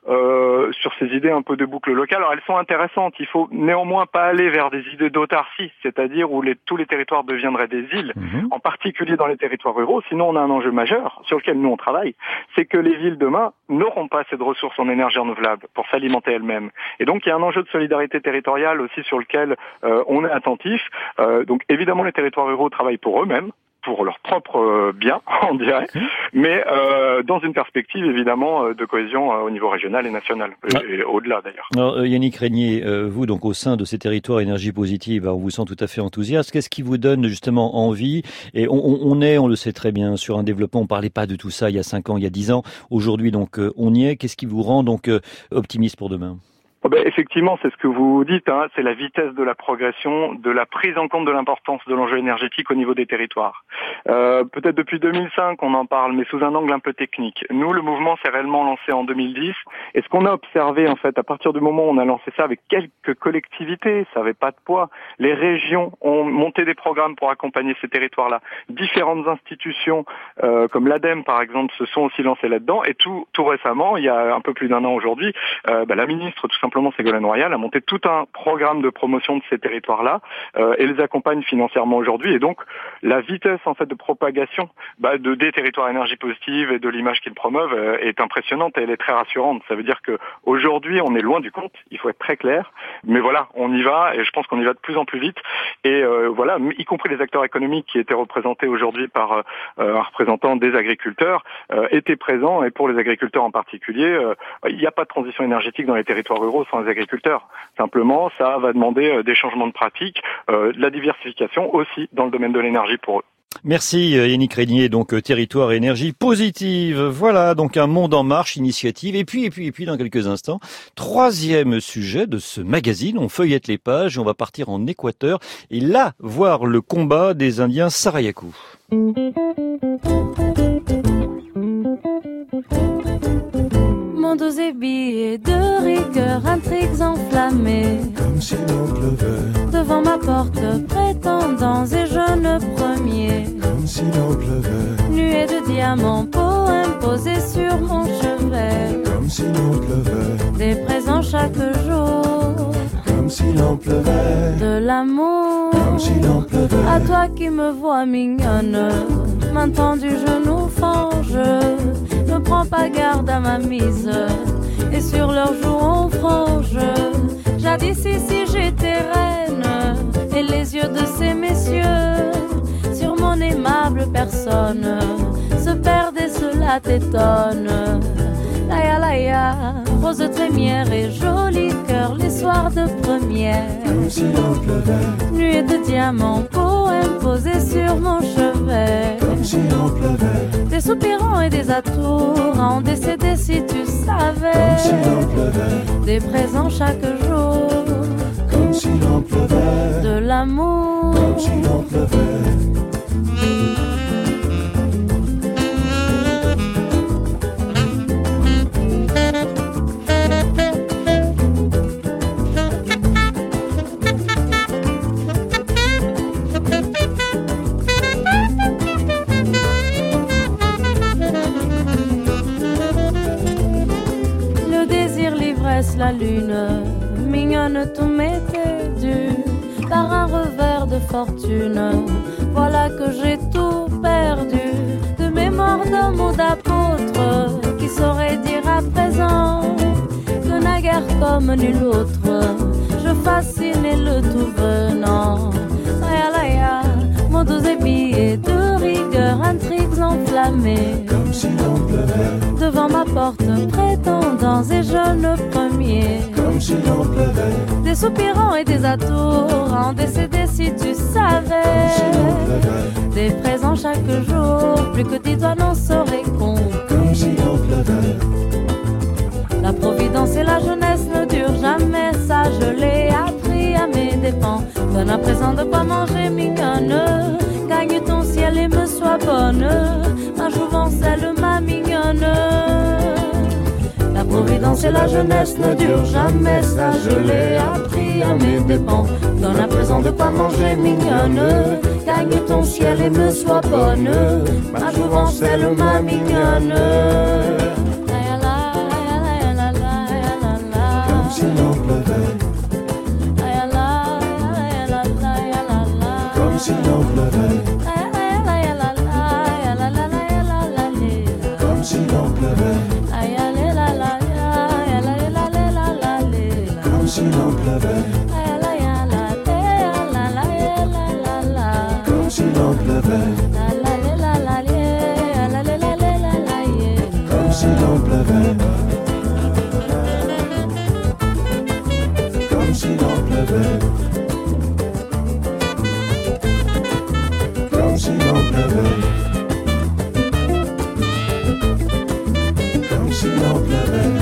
euh, sur ces idées un peu de boucle locale, alors elles sont intéressantes. Il faut néanmoins pas aller vers des idées d'autarcie, c'est-à-dire où les, tous les territoires deviendraient des îles, mmh. en particulier dans les territoires ruraux. Sinon, on a un enjeu majeur sur lequel nous on travaille, c'est que les villes demain n'auront pas assez de ressources en énergie renouvelable pour s'alimenter elles-mêmes. Et donc, il y a un enjeu de solidarité territoriale aussi sur lequel euh, on est attentif. Euh, donc, évidemment, les territoires ruraux travaillent pour eux-mêmes, pour leur propre euh, bien, on dirait, mmh. mais euh, dans une perspective évidemment euh, de cohésion euh, au niveau régional et national, et, ah. et au-delà d'ailleurs. Alors, euh, Yannick Régnier, euh, vous donc au sein de ces territoires énergie positive, on vous sent tout à fait enthousiaste. Qu'est-ce qui vous donne justement envie? Et on, on, on est, on le sait très bien, sur un développement. On parlait pas de tout ça il y a cinq ans, il y a dix ans. Aujourd'hui donc euh, on y est. Qu'est-ce qui vous rend donc euh, optimiste pour demain? Oh ben, effectivement, c'est ce que vous dites, hein, c'est la vitesse de la progression, de la prise en compte de l'importance de l'enjeu énergétique au niveau des territoires. Euh, peut-être depuis deux mille cinq, on en parle, mais sous un angle un peu technique. Nous, le mouvement s'est réellement lancé en deux mille dix, et ce qu'on a observé, en fait, à partir du moment où on a lancé ça avec quelques collectivités, ça n'avait pas de poids, les régions ont monté des programmes pour accompagner ces territoires-là. Différentes institutions, euh, comme l'ADEME, par exemple, se sont aussi lancées là-dedans, et tout, tout récemment, il y a un peu plus d'un an aujourd'hui, euh, bah, la ministre, tout simplement, Ségolène Royal a monté tout un programme de promotion de ces territoires-là euh, et les accompagne financièrement aujourd'hui. Et donc, la vitesse en fait de propagation bah, de des territoires énergie positive et de l'image qu'ils promeuvent euh, est impressionnante et elle est très rassurante. Ça veut dire que aujourd'hui, on est loin du compte. Il faut être très clair. Mais voilà, on y va et je pense qu'on y va de plus en plus vite. Et euh, voilà, y compris les acteurs économiques qui étaient représentés aujourd'hui par euh, un représentant des agriculteurs euh, étaient présents. Et pour les agriculteurs en particulier, euh, il n'y a pas de transition énergétique dans les territoires ruraux sans les agriculteurs. Simplement, ça va demander euh, des changements de pratiques, euh, de la diversification aussi dans le domaine de l'énergie pour eux. Merci Yannick Régnier, donc territoire énergie positive. Voilà, donc un monde en marche, initiative. Et puis, et puis, et puis, dans quelques instants, troisième sujet de ce magazine. On feuillette les pages et on va partir en Équateur et là, voir le combat des Indiens Sarayaku. Mon dos est billet de rigueur, intrigues enflammées, comme si l'on pleuvait, devant ma porte, prétendants et jeunes premiers, comme si l'on pleuvait, nuée de diamants, poèmes posés sur mon chevet, comme si l'on pleuvait, des présents chaque jour, comme si l'on pleuvait, de l'amour, comme si l'on pleuvait, à toi qui me vois mignonne, maintenant du genou fange, ne prends pas garde à ma mise, et sur leurs joues on frange. Jadis ici j'étais reine, et les yeux de ces messieurs sur mon aimable personne se perdent et cela t'étonne. Laïa laïa, rose trémière et joli cœur, les soirs de première, comme si l'on pleuvait, nuée de diamants, poèmes posés sur mon chevet, comme si l'on pleuvait, des soupirants et des atours à en décéder si tu savais, comme si l'on pleuvait, des présents chaque jour, comme si l'on pleuvait, de l'amour, comme si l'on pleuvait. La lune, mignonne, tout m'était dû par un revers de fortune. Voilà que j'ai tout perdu, de mémoire d'homme ou d'apôtre, qui saurait dire à présent que naguère comme nul autre, je fascinais le tout venant. Laïa laïa, mon dos est billet de rigueur, intrigues enflammées, et jeunes premiers. Comme si l'on pleuvait. Des soupirants et des atours en décédés si tu savais. Comme si l'on pleuvait. Des présents chaque jour, plus que tes doigts n'en sauraient compte. Comme si l'on pleuvait. La providence et la jeunesse ne durent jamais, ça je l'ai appris à mes dépens. Donne à présent de quoi manger mignonne, gagne ton ciel et me sois bonne, ma jouvence elle ma mignonne. La providence et la jeunesse ne durent jamais, ça je l'ai appris à mes dépens. Donne à présent de quoi manger mignonne, gagne ton ciel et me sois bonne, ma jouvence elle ma mignonne. Comme si l'on pleuvait. Comme si l'on pleuvait. Comme si l'on pleuvait. Comme si l'on pleuvait. Comme si l'on pleuvait. Comme si l'on pleuvait. Comme si l'on pleuvait. Comme si l'on pleuvait. Comme si l'on pleuvait.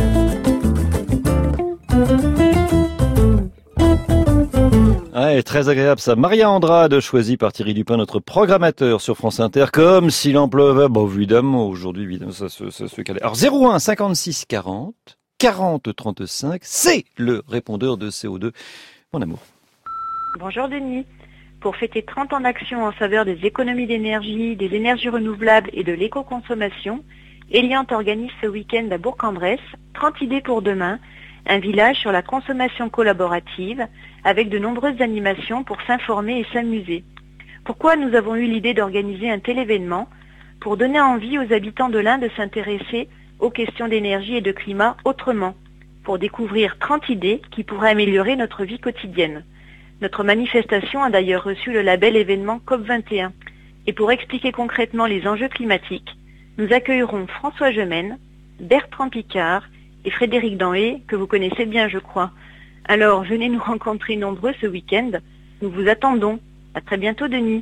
Ouais, très agréable ça. Maria Andrade, choisie par Thierry Dupin, notre programmateur sur France Inter, comme s'il en pleuvait. Bon, évidemment, aujourd'hui, évidemment, ça se, ça se calait. Alors, zéro un cinquante-six quarante quarante trente-cinq, c'est le répondeur de C O deux. Mon amour. Bonjour Denis. Pour fêter trente ans d'action en faveur des économies d'énergie, des énergies renouvelables et de l'éco-consommation, Eliant organise ce week-end à Bourg-en-Bresse trente idées pour demain, un village sur la consommation collaborative avec de nombreuses animations pour s'informer et s'amuser. Pourquoi nous avons eu l'idée d'organiser un tel événement? Pour donner envie aux habitants de l'Ain de s'intéresser aux questions d'énergie et de climat autrement, pour découvrir trente idées qui pourraient améliorer notre vie quotidienne. Notre manifestation a d'ailleurs reçu le label événement COP vingt et un. Et pour expliquer concrètement les enjeux climatiques, nous accueillerons François Gemène, Bertrand Picard et Frédéric Danhé, que vous connaissez bien je crois. Alors venez nous rencontrer nombreux ce week-end, nous vous attendons. À très bientôt Denis.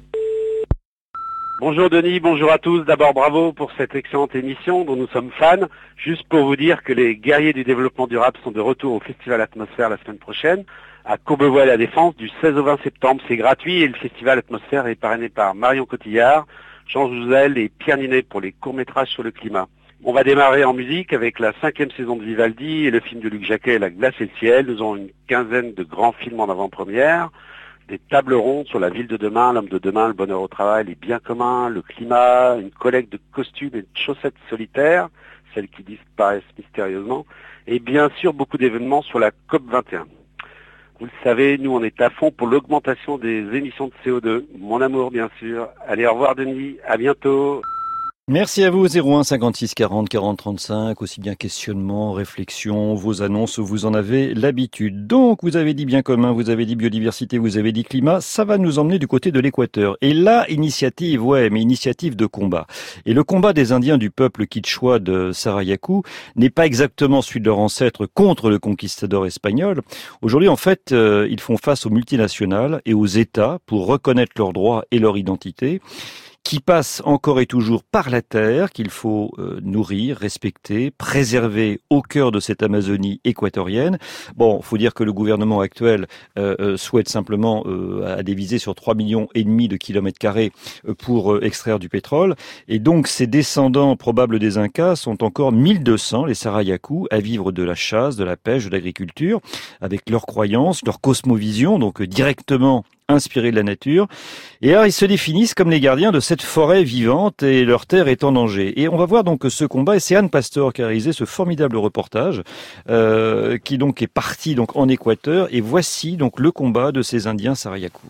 Bonjour Denis, bonjour à tous. D'abord bravo pour cette excellente émission dont nous sommes fans. Juste pour vous dire que les guerriers du développement durable sont de retour au Festival Atmosphère la semaine prochaine à Courbevoie et la Défense du seize au vingt septembre. C'est gratuit et le Festival Atmosphère est parrainé par Marion Cotillard, Jean Jouzel et Pierre Ninet pour les courts-métrages sur le climat. On va démarrer en musique avec la cinquième saison de Vivaldi et le film de Luc Jacquet, La glace et le ciel. Nous avons une quinzaine de grands films en avant-première. Des tables rondes sur la ville de demain, l'homme de demain, le bonheur au travail, les biens communs, le climat, une collecte de costumes et de chaussettes solitaires, celles qui disparaissent mystérieusement, et bien sûr beaucoup d'événements sur la COP vingt et un. Vous le savez, nous on est à fond pour l'augmentation des émissions de C O deux. Mon amour bien sûr. Allez, au revoir Denis, à bientôt. Merci à vous, zéro un cinquante-six quarante quarante trente-cinq, aussi bien questionnement, réflexion, vos annonces, vous en avez l'habitude. Donc, vous avez dit bien commun, vous avez dit biodiversité, vous avez dit climat, ça va nous emmener du côté de l'Équateur. Et là, initiative, ouais, mais initiative de combat. Et le combat des Indiens du peuple quichua de Sarayaku n'est pas exactement celui de leurs ancêtres contre le conquistador espagnol. Aujourd'hui, en fait, euh, ils font face aux multinationales et aux États pour reconnaître leurs droits et leur identité, qui passe encore et toujours par la terre, qu'il faut euh, nourrir, respecter, préserver au cœur de cette Amazonie équatorienne. Bon, faut dire que le gouvernement actuel euh, euh, souhaite simplement euh, à diviser sur trois millions et demi de kilomètres carrés pour euh, extraire du pétrole. Et donc, ces descendants probables des Incas sont encore mille deux cents, les Sarayaku, à vivre de la chasse, de la pêche, de l'agriculture, avec leurs croyances, leur cosmovision, donc euh, directement inspirés de la nature. Et alors, ils se définissent comme les gardiens de cette forêt vivante et leur terre est en danger. Et on va voir donc ce combat, et c'est Anne Pastor qui a réalisé ce formidable reportage, euh, qui donc est parti donc en Équateur. Et voici donc le combat de ces Indiens Sarayaku.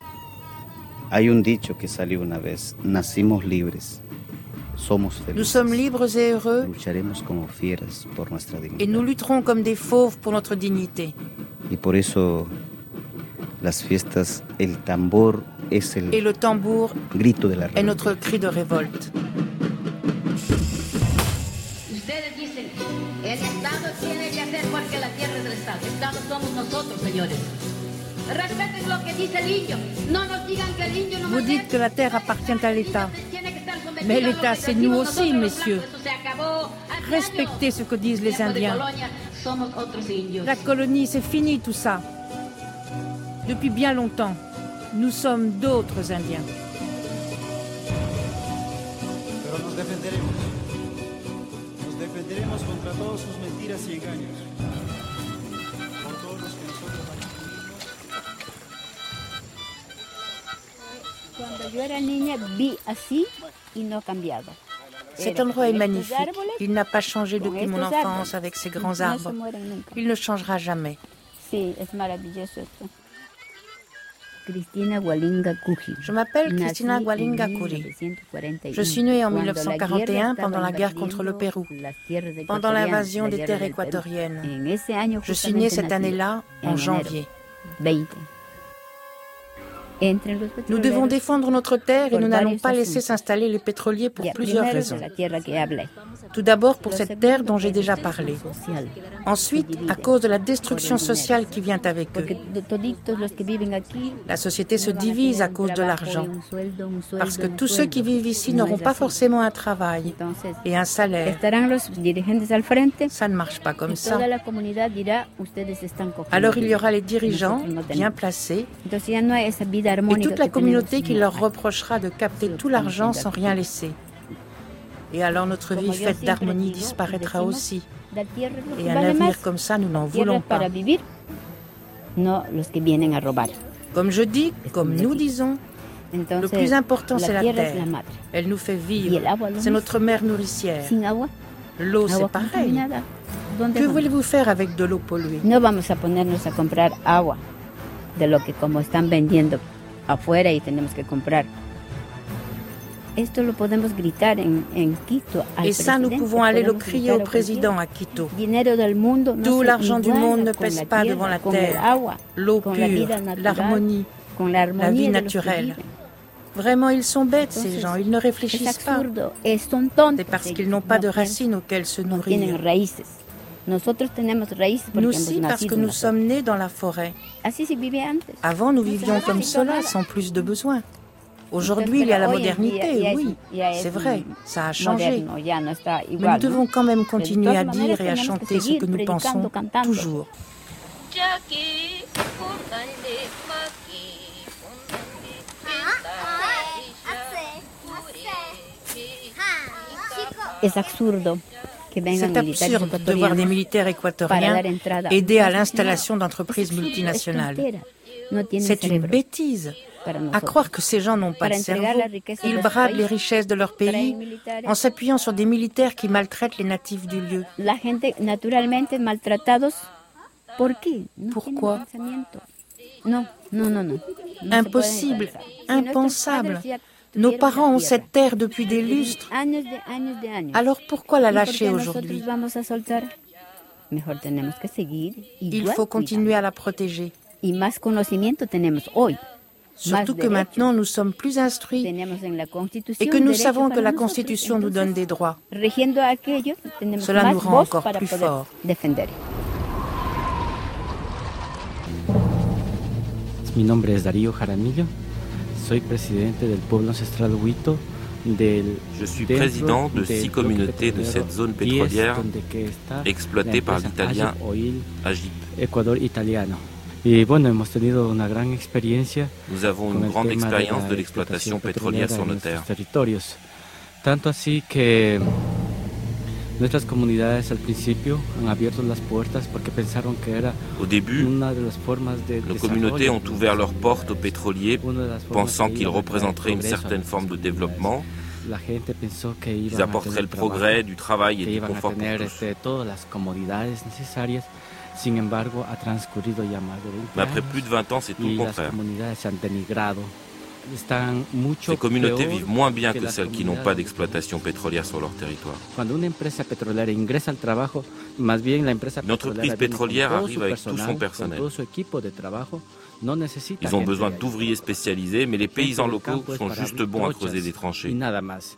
Hay un dicho que salió una vez, nacimos libres. Nous sommes libres et heureux et nous lutterons comme des fauves pour notre dignité. Et por eso las fiestas, el tambor es el et le tambour grito de la est notre cri de révolte. Ustedes dicen, el Estado tiene Vous dites que la terre appartient à l'État. Mais l'État, c'est nous aussi, messieurs. Respectez ce que disent les Indiens. La colonie, c'est fini tout ça. Depuis bien longtemps, nous sommes d'autres Indiens. Pero nos defenderemos. Nos defenderemos contra todos sus mentiras y engaños. Por todos los que nosotros Cuando yo era niña vi así y no ha cambiado. Cet endroit est magnifique. Il n'a pas changé depuis mon enfance avec ces grands arbres. Il ne changera jamais. Sí, es maravilloso esto. Cristina Gualinga Cuji. Je m'appelle Cristina Gualinga Cuji. Je suis née en mille neuf cent quarante et un pendant la guerre contre le Pérou, pendant l'invasion des terres équatoriennes. Je suis née cette année-là, en janvier. Nous devons défendre notre terre et nous n'allons pas laisser s'installer les pétroliers pour plusieurs raisons. Tout d'abord pour cette terre dont j'ai déjà parlé. Ensuite, à cause de la destruction sociale qui vient avec eux. La société se divise à cause de l'argent. Parce que tous ceux qui vivent ici n'auront pas forcément un travail et un salaire. Ça ne marche pas comme ça. Alors il y aura les dirigeants bien placés et toute la communauté qui leur reprochera de capter tout l'argent sans rien laisser. Et alors notre vie faite d'harmonie disparaîtra aussi. Et un avenir comme ça, nous n'en voulons pas. Comme je dis, comme nous disons, le plus important c'est la terre. Elle nous fait vivre. C'est notre mère nourricière. L'eau, c'est pareil. Que voulez-vous faire avec de l'eau polluée? No vamos a ponernos a comprar agua de lo que como están vendiendo afuera y tenemos que comprar. Esto lo podemos gritar en, en Quito. Et ça, nous pouvons aller le crier au président à Quito. Tout l'argent du monde ne pèse pas devant la terre. L'eau pure, l'harmonie, la vie naturelle. Vraiment, ils sont bêtes, ces gens. Ils ne réfléchissent pas. C'est parce qu'ils n'ont pas de racines auxquelles se nourrir. Nous aussi, parce que nous sommes nés dans la forêt. Avant, nous vivions comme cela, sans plus de besoins. Aujourd'hui, il y a la modernité, oui, c'est vrai, ça a changé. Mais nous devons quand même continuer à dire et à chanter ce que nous pensons toujours. C'est absurde de voir des militaires équatoriens aider à l'installation d'entreprises multinationales. C'est une bêtise. À croire que ces gens n'ont pas de cerveau. Ils bradent les richesses de leur pays en s'appuyant sur des militaires qui maltraitent les natifs du lieu. Pourquoi? Impossible, impensable. Nos parents ont cette terre depuis des lustres. Alors pourquoi la lâcher aujourd'hui? Il faut continuer à la protéger. Surtout que maintenant nous sommes plus instruits et que nous savons que la Constitution nous donne des droits. Cela nous rend encore plus forts. Mi nombre es Darío Jaramillo. Soy presidente del pueblo ancestral Huito. Je suis président de six communautés de cette zone pétrolière exploitée par l'italien Agip. Ecuador italiano. Y bueno, hemos tenido una gran experiencia. Nous avons une grande expérience de l'exploitation pétrolière sur nos terres. Territorios. Tanto así que nuestras comunidades al principio han abierto las puertas porque pensaron que era Au début, una de las formas de nos communautés ont ouvert leurs portes aux pétroliers, pensant qu'ils représenteraient une certaine forme de développement. Ils apporteraient le progrès, du travail et du confort pour tous. Sin embargo, ha transcurrido ya más de veinte Mais après plus de vingt ans, c'est tout le contraire. Ces communautés vivent moins bien que celles qui n'ont pas d'exploitation pétrolière sur leur territoire. Une entreprise pétrolière arrive avec tout son personnel. Ils ont besoin d'ouvriers spécialisés, mais les paysans locaux sont juste bons à creuser des tranchées.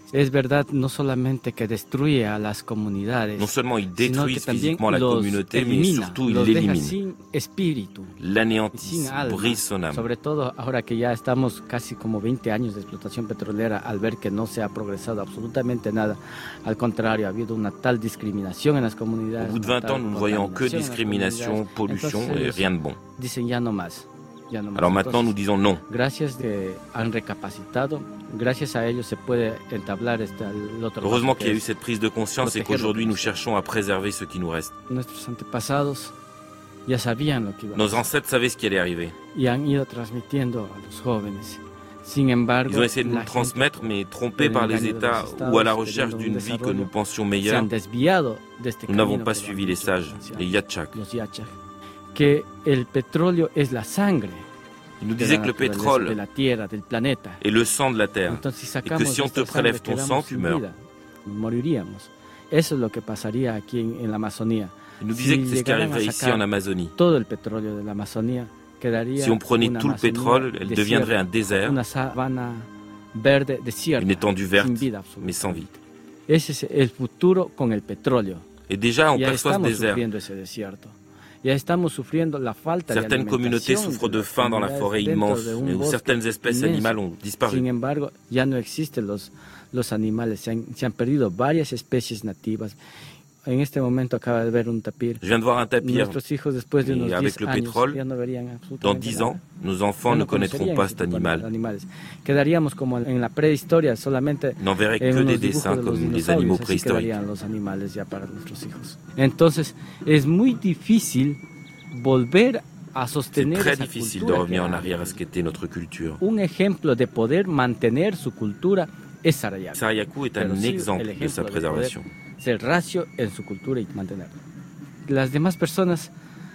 Es verdad, no solamente que destruye a las comunidades, non seulement ils détruisent physiquement la los communauté, mais elimina, surtout ils los deja l'éliminent. sin espíritu, L'anéantissent, sin alma, brisent son âme. sobre todo ahora que ya estamos casi como veinte años de explotación petrolera, al ver que no se ha progresado absolutamente nada, al contrario, ha habido una tal discriminación en las comunidades. Au bout de vingt ans, nous ne voyons que discrimination, pollution et rien de bon. Dicen ya no más. Ya no más. Alors maintenant, nous disons non. Gracias que han recapacitado, gracias a ellos se puede entablar este, el otro. Heureusement qu'il y a eu cette prise de conscience et qu'aujourd'hui nous cherchons à préserver ce qui nous reste. Nuestros antepasados ya sabían lo que iba a Nos pasar ancêtres savaient ce qui allait arriver. y han ido transmitiendo a los jóvenes. Sin embargo, Ils ont essayé de nous la le transmettre, mais trompés del par les engaño de États los estados, ou à la queriendo recherche un d'une vie que desarrollo, nous pensions se meilleure, han desviado de este nous n'avons camino pas que suivi la les sages, les Yachak. los Yachak, que el petróleo es la sangre. Ils nous de disaient la que le naturaleza, pétrole de la tierra, del planeta. est le sang de la terre, Entonces, si et que sacamos si on te nuestra prélève sangre, ton sang, quedamos tu sin meurs. vida, moriríamos. Eso es lo que pasaría aquí en, en la Amazonía. Ils nous disaient Si que c'est ce qui llegaran a arriverait ici sacar en Amazonie. todo el petróleo de la Amazonía, quedaría Si on prenait una tout le Amazonía pétrole, elle desierta, deviendrait un désert, una sabana verde desierta, une étendue verte, sin vida absoluta. mais sans vie. Ese es el futuro con el petróleo. Et déjà, on Ya perçoit ce estamos désert. sufriendo ese desierto. Ya estamos sufriendo la falta de Certaines communautés alimentación souffrent de las faim dans la comunidades forêt dentro immense, de un mais où bosque certaines espèces inmenso. animales ont disparu. Sin embargo, ya no existen los, los animales, se han, se han perdido varias especies nativas. En este momento acaba de ver un tapir. Je viens de voir un tapir. Nuestros hijos, después de Et unos avec diez le años, pétrole, ya no verían absolutamente dans dix ans, nada. nos enfants Ya ne no connaîtront conocerían pas ese cet tipo de animal. animales. Quedaríamos como en la prehistoria, solamente N'en verraient en que unos des dibujos dessins de los comme les dinosaurios, animaux así préhistoriques. quedarían los animales ya para nuestros hijos. Entonces, es muy difícil volver a C'est sostener très esa difficile de cultura revenir que en ha- arrière à ce qu'était notre culture. Un ejemplo de poder mantener su cultura es Sarayaku. Sarayaku est Pero un sí, exemple el de ejemplo sa de préservation. poder ser racio en su cultura y mantenerla. Las demás personas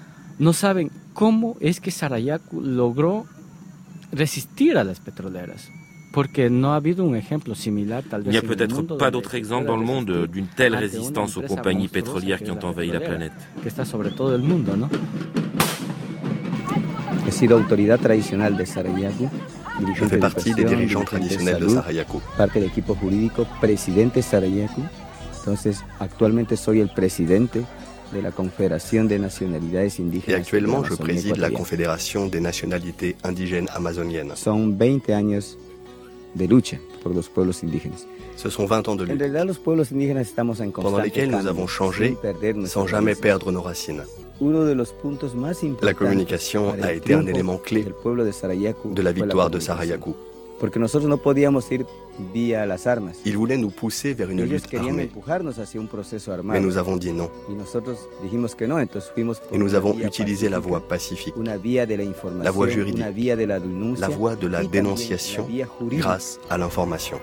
no saben cómo es que Sarayaku logró resistir a las petroleras, porque no ha habido un ejemplo similar tal Il vez n'y a en el peut-être mundo pas donde d'autre exemple pueda dans le monde resistir d'une telle ante una résistance aux empresa compagnies monstruosa pétrolières que qui es ont la envahi la petrolera, planète. que está sobre todo el mundo, ¿no? He sido autoridad tradicional de Sarayaku. Je fais partie des dirigeants traditionnels de Sarayaku. Parte del equipo jurídico, presidente Sarayaku. Entonces, actualmente soy el presidente de la Confederación de Nacionalidades Et Indígenas. actuellement, de je Amazonía préside la Ecuatoriana. Confédération des nationalités indigènes amazoniennes. Son veinte años de lucha por los pueblos indígenas. Ce sont vingt ans de En lutte, realidad, los pueblos indígenas estamos en pendant constante lesquels nous cambio, avons changé sin perder nuestras sans jamais raíces. perdre nos racines. Uno de los puntos más importantes La communication para el a été un triunfo élément clé del pueblo de Sarayaku de la fue victoire de comunicación. Sarayaku. Porque nosotros no podíamos ir vía las armas. Ils voulaient nous pousser vers une Ellos lutte querían armée, empujarnos hacia un proceso armado. mais nous avons dit non. Y nosotros dijimos que no, entonces fuimos por Et nous una avons vía utilisé la pacífica, voie pacifique, una vía de la información, la voie juridique, una vía de la denuncia, la voie de la y también dénonciation la vía jurídica. grâce à l'information.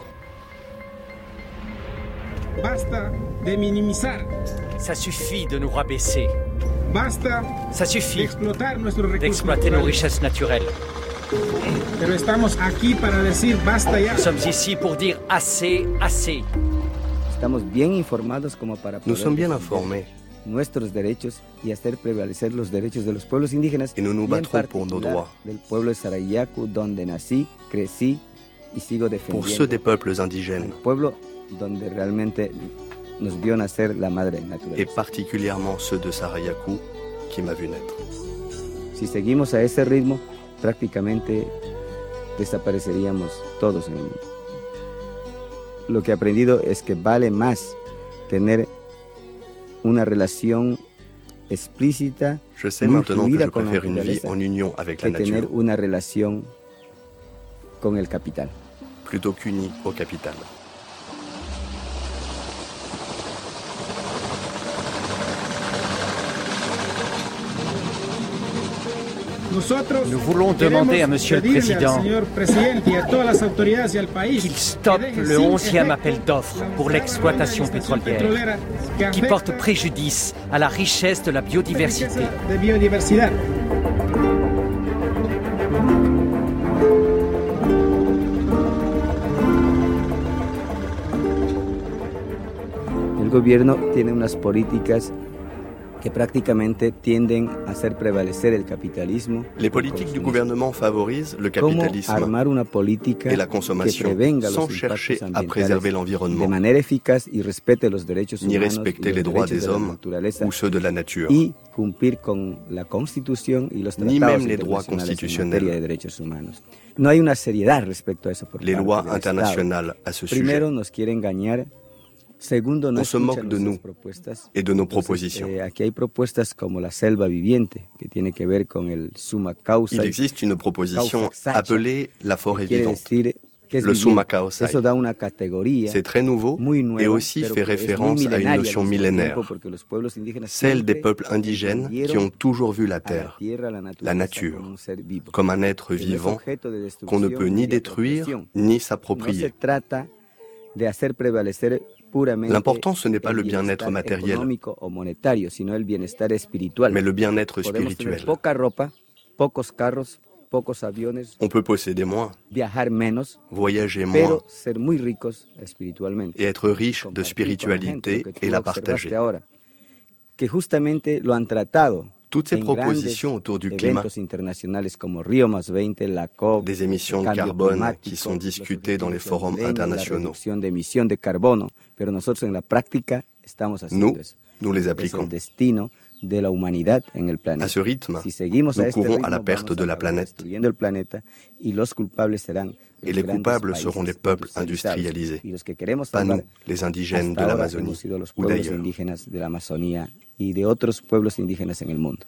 Basta de minimizar. Ça suffit de nous rabaisser. Basta Ça suffit explotar nuestros recursos d'exploiter nos naturales. richesses naturelles. Pero estamos aquí para decir basta ya. Nous sommes ici pour dire assez, assez. Estamos bien informados como para Nous poder sommes bien defender informés nuestros derechos y hacer prevalecer los derechos de los pueblos indígenas et nous nous y en battrons pour nos particular droits. del pueblo de Sarayaku, donde nací, crecí y sigo defendiendo. Pour ceux des peuples indigènes, El pueblo donde realmente nos vio nacer la madre naturaleza. et particulièrement ceux de Sarayaku qui m'a vu naître. Si seguimos a ese ritmo, prácticamente desapareceríamos todos en el mundo. Lo que he aprendido es que vale más tener una relación explícita, Je sais muy maintenant que fluida je con la préfère une vie naturaleza, en union avec la que tener nature una relación con el capital. plutôt qu'unie au capital. Nosotros Nous voulons queremos demander à Monsieur le pedirle Président al señor presidente y a todas las autoridades y al país qu'il stoppe que deje le sin onzième efecto appel d'offres la pour l'exploitation estación pétrolière, petrolera que qui afecta porte préjudice à la richesse de la la biodiversité. riqueza de biodiversidad. El gobierno tiene unas políticas que prácticamente tienden a hacer prevalecer el capitalismo. Les politiques du gouvernement favorisent le capitalisme et la consommation sans chercher à préserver l'environnement, ni respecter les droits des hommes ou ceux de la nature, ni même les droits constitutionnels. Les lois internationales à ce sujet. On se moque de nous et de nos propositions. Il existe une proposition appelée la forêt vivante, le summa causae. C'est très nouveau et aussi fait référence à une notion millénaire, celle des peuples indigènes qui ont toujours vu la terre, la nature, comme un être vivant qu'on ne peut ni détruire ni s'approprier. L'important, ce n'est pas le bien-être matériel, mais le bien-être spirituel. On peut posséder moins, voyager moins, et être riche de spiritualité et la partager. Toutes ces propositions autour du climat, des émissions de carbone qui sont discutées dans les forums internationaux, nous, nous les appliquons. À ce rythme, nous courons à la perte de la planète, et les coupables seront les peuples industrialisés, pas nous, les indigènes de l'Amazonie ou d'ailleurs. Y de otros pueblos indígenas en el mundo.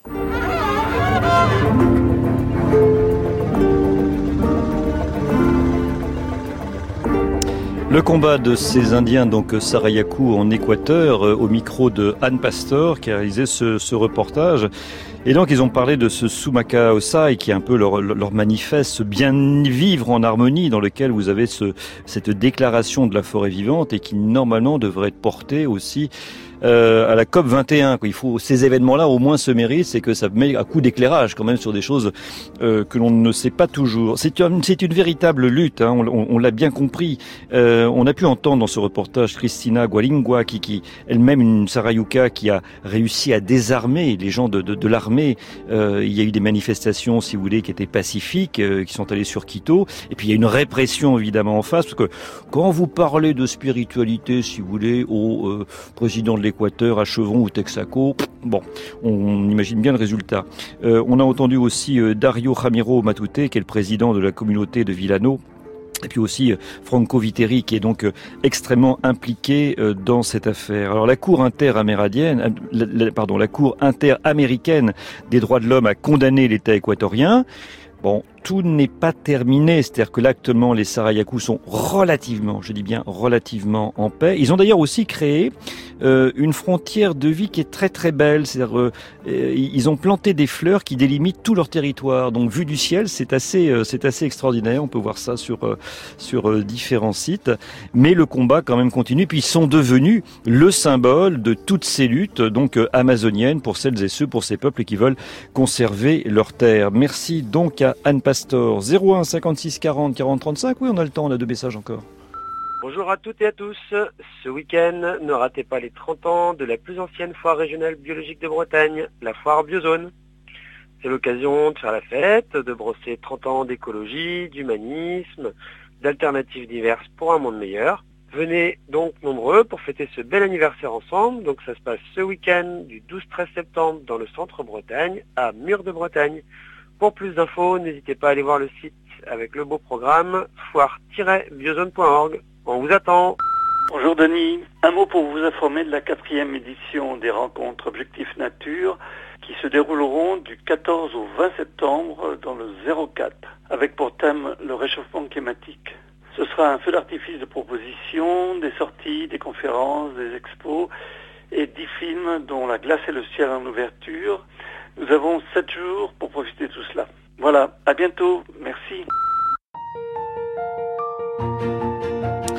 Le combat de ces Indiens, donc Sarayaku en Équateur, au micro de Anne Pastor qui a réalisé ce, ce reportage. Et donc ils ont parlé de ce Summa Causae qui est un peu leur, leur manifeste, ce bien vivre en harmonie dans lequel vous avez ce, cette déclaration de la forêt vivante et qui normalement devrait être portée aussi Euh, à la COP vingt et un. Il faut, ces événements-là au moins se méritent, c'est que ça met à coup d'éclairage quand même sur des choses euh, que l'on ne sait pas toujours. C'est une, c'est une véritable lutte, hein, on, on, on l'a bien compris. Euh, on a pu entendre dans ce reportage Cristina Gualingua, qui, qui elle-même une Sarayuka qui a réussi à désarmer les gens de, de, de l'armée. Euh, il y a eu des manifestations, si vous voulez, qui étaient pacifiques, euh, qui sont allées sur Quito. Et puis il y a une répression évidemment en face, parce que quand vous parlez de spiritualité, si vous voulez, au euh, président de l'Équateur, à Chevron ou Texaco, bon, on imagine bien le résultat. Euh, on a entendu aussi euh, Dario Ramiro Matute, qui est le président de la communauté de Villano, et puis aussi euh, Franco Viteri, qui est donc euh, extrêmement impliqué euh, dans cette affaire. Alors la Cour interamérindienne, euh, la, la, pardon, la Cour interaméricaine des droits de l'homme a condamné l'État équatorien. Bon, tout n'est pas terminé, c'est-à-dire que là actuellement les Sarayaku sont relativement, je dis bien relativement en paix. Ils ont d'ailleurs aussi créé euh, une frontière de vie qui est très très belle, c'est-à-dire euh, ils ont planté des fleurs qui délimitent tout leur territoire. Donc vue du ciel, c'est assez euh, c'est assez extraordinaire. On peut voir ça sur euh, sur euh, différents sites. Mais le combat quand même continue. Puis ils sont devenus le symbole de toutes ces luttes donc euh, amazoniennes pour celles et ceux, pour ces peuples qui veulent conserver leurs terres. Merci donc à Anne Pastor. zéro un cinquante-six quarante quarante trente-cinq. Oui, on a le temps, on a deux messages encore. Bonjour à toutes et à tous. Ce week-end, ne ratez pas les trente ans de la plus ancienne foire régionale biologique de Bretagne, la foire Biozone. C'est l'occasion de faire la fête, de brosser trente ans d'écologie, d'humanisme, d'alternatives diverses pour un monde meilleur. Venez donc nombreux pour fêter ce bel anniversaire ensemble. Donc ça se passe ce week-end du douze treize septembre dans le centre Bretagne, à Mur de Bretagne. Pour plus d'infos, n'hésitez pas à aller voir le site avec le beau programme foire tiret biozone point org. On vous attend. Bonjour Denis, un mot pour vous informer de la quatrième édition des rencontres Objectif Nature qui se dérouleront du quatorze au vingt septembre dans le zéro quatre, avec pour thème le réchauffement climatique. Ce sera un feu d'artifice de propositions, des sorties, des conférences, des expos et dix films dont La glace et le ciel en ouverture. Nous avons sept jours pour profiter de tout cela. Voilà, à bientôt, merci.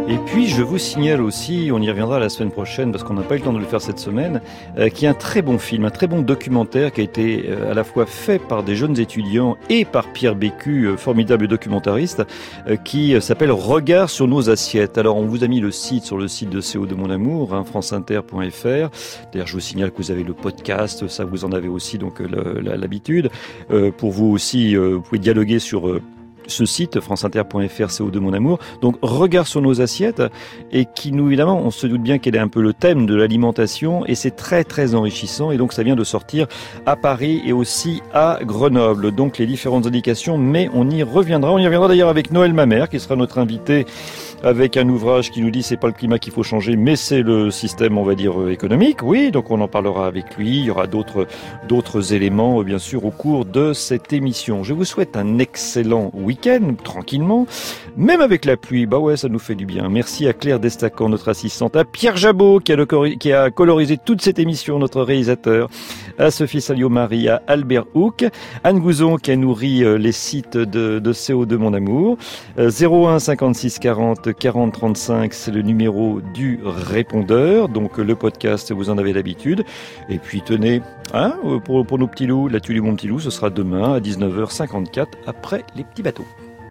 Et puis je vous signale aussi, on y reviendra la semaine prochaine parce qu'on n'a pas eu le temps de le faire cette semaine, euh, qu'il y a un très bon film, un très bon documentaire qui a été euh, à la fois fait par des jeunes étudiants et par Pierre Bécu, euh, formidable documentariste, euh, qui euh, s'appelle Regard sur nos assiettes. Alors on vous a mis le site sur le site de C O de mon amour, hein, franceinter point f r. D'ailleurs je vous signale que vous avez le podcast, ça vous en avez aussi donc le, la, l'habitude. Euh, pour vous aussi, euh, vous pouvez dialoguer sur... Euh, ce site, franceinter point f r, C O de mon amour. Donc, regard sur nos assiettes, et qui nous, évidemment, on se doute bien quel est un peu le thème de l'alimentation, et c'est très, très enrichissant, et donc ça vient de sortir à Paris et aussi à Grenoble. Donc, les différentes indications, mais on y reviendra. On y reviendra d'ailleurs avec Noël Mamère, qui sera notre invité avec un ouvrage qui nous dit c'est pas le climat qu'il faut changer, mais c'est le système, on va dire, économique. Oui, donc on en parlera avec lui. Il y aura d'autres, d'autres éléments, bien sûr, au cours de cette émission. Je vous souhaite un excellent week-end, tranquillement, même avec la pluie. Bah ouais, ça nous fait du bien. Merci à Claire Destacan, notre assistante, à Pierre Jabot, qui a, le, qui a colorisé toute cette émission, notre réalisateur, à Sophie Salio-Marie, à Albert Houck, Anne Gouzon, qui a nourri les sites de, de C O de mon amour, zéro un cinquante-six quarante quarante trente-cinq, c'est le numéro du répondeur. Donc le podcast, vous en avez l'habitude. Et puis tenez, hein, pour, pour nos petits loups, la tuile du mon petit loup, ce sera demain à dix-neuf heures cinquante-quatre après les petits bateaux.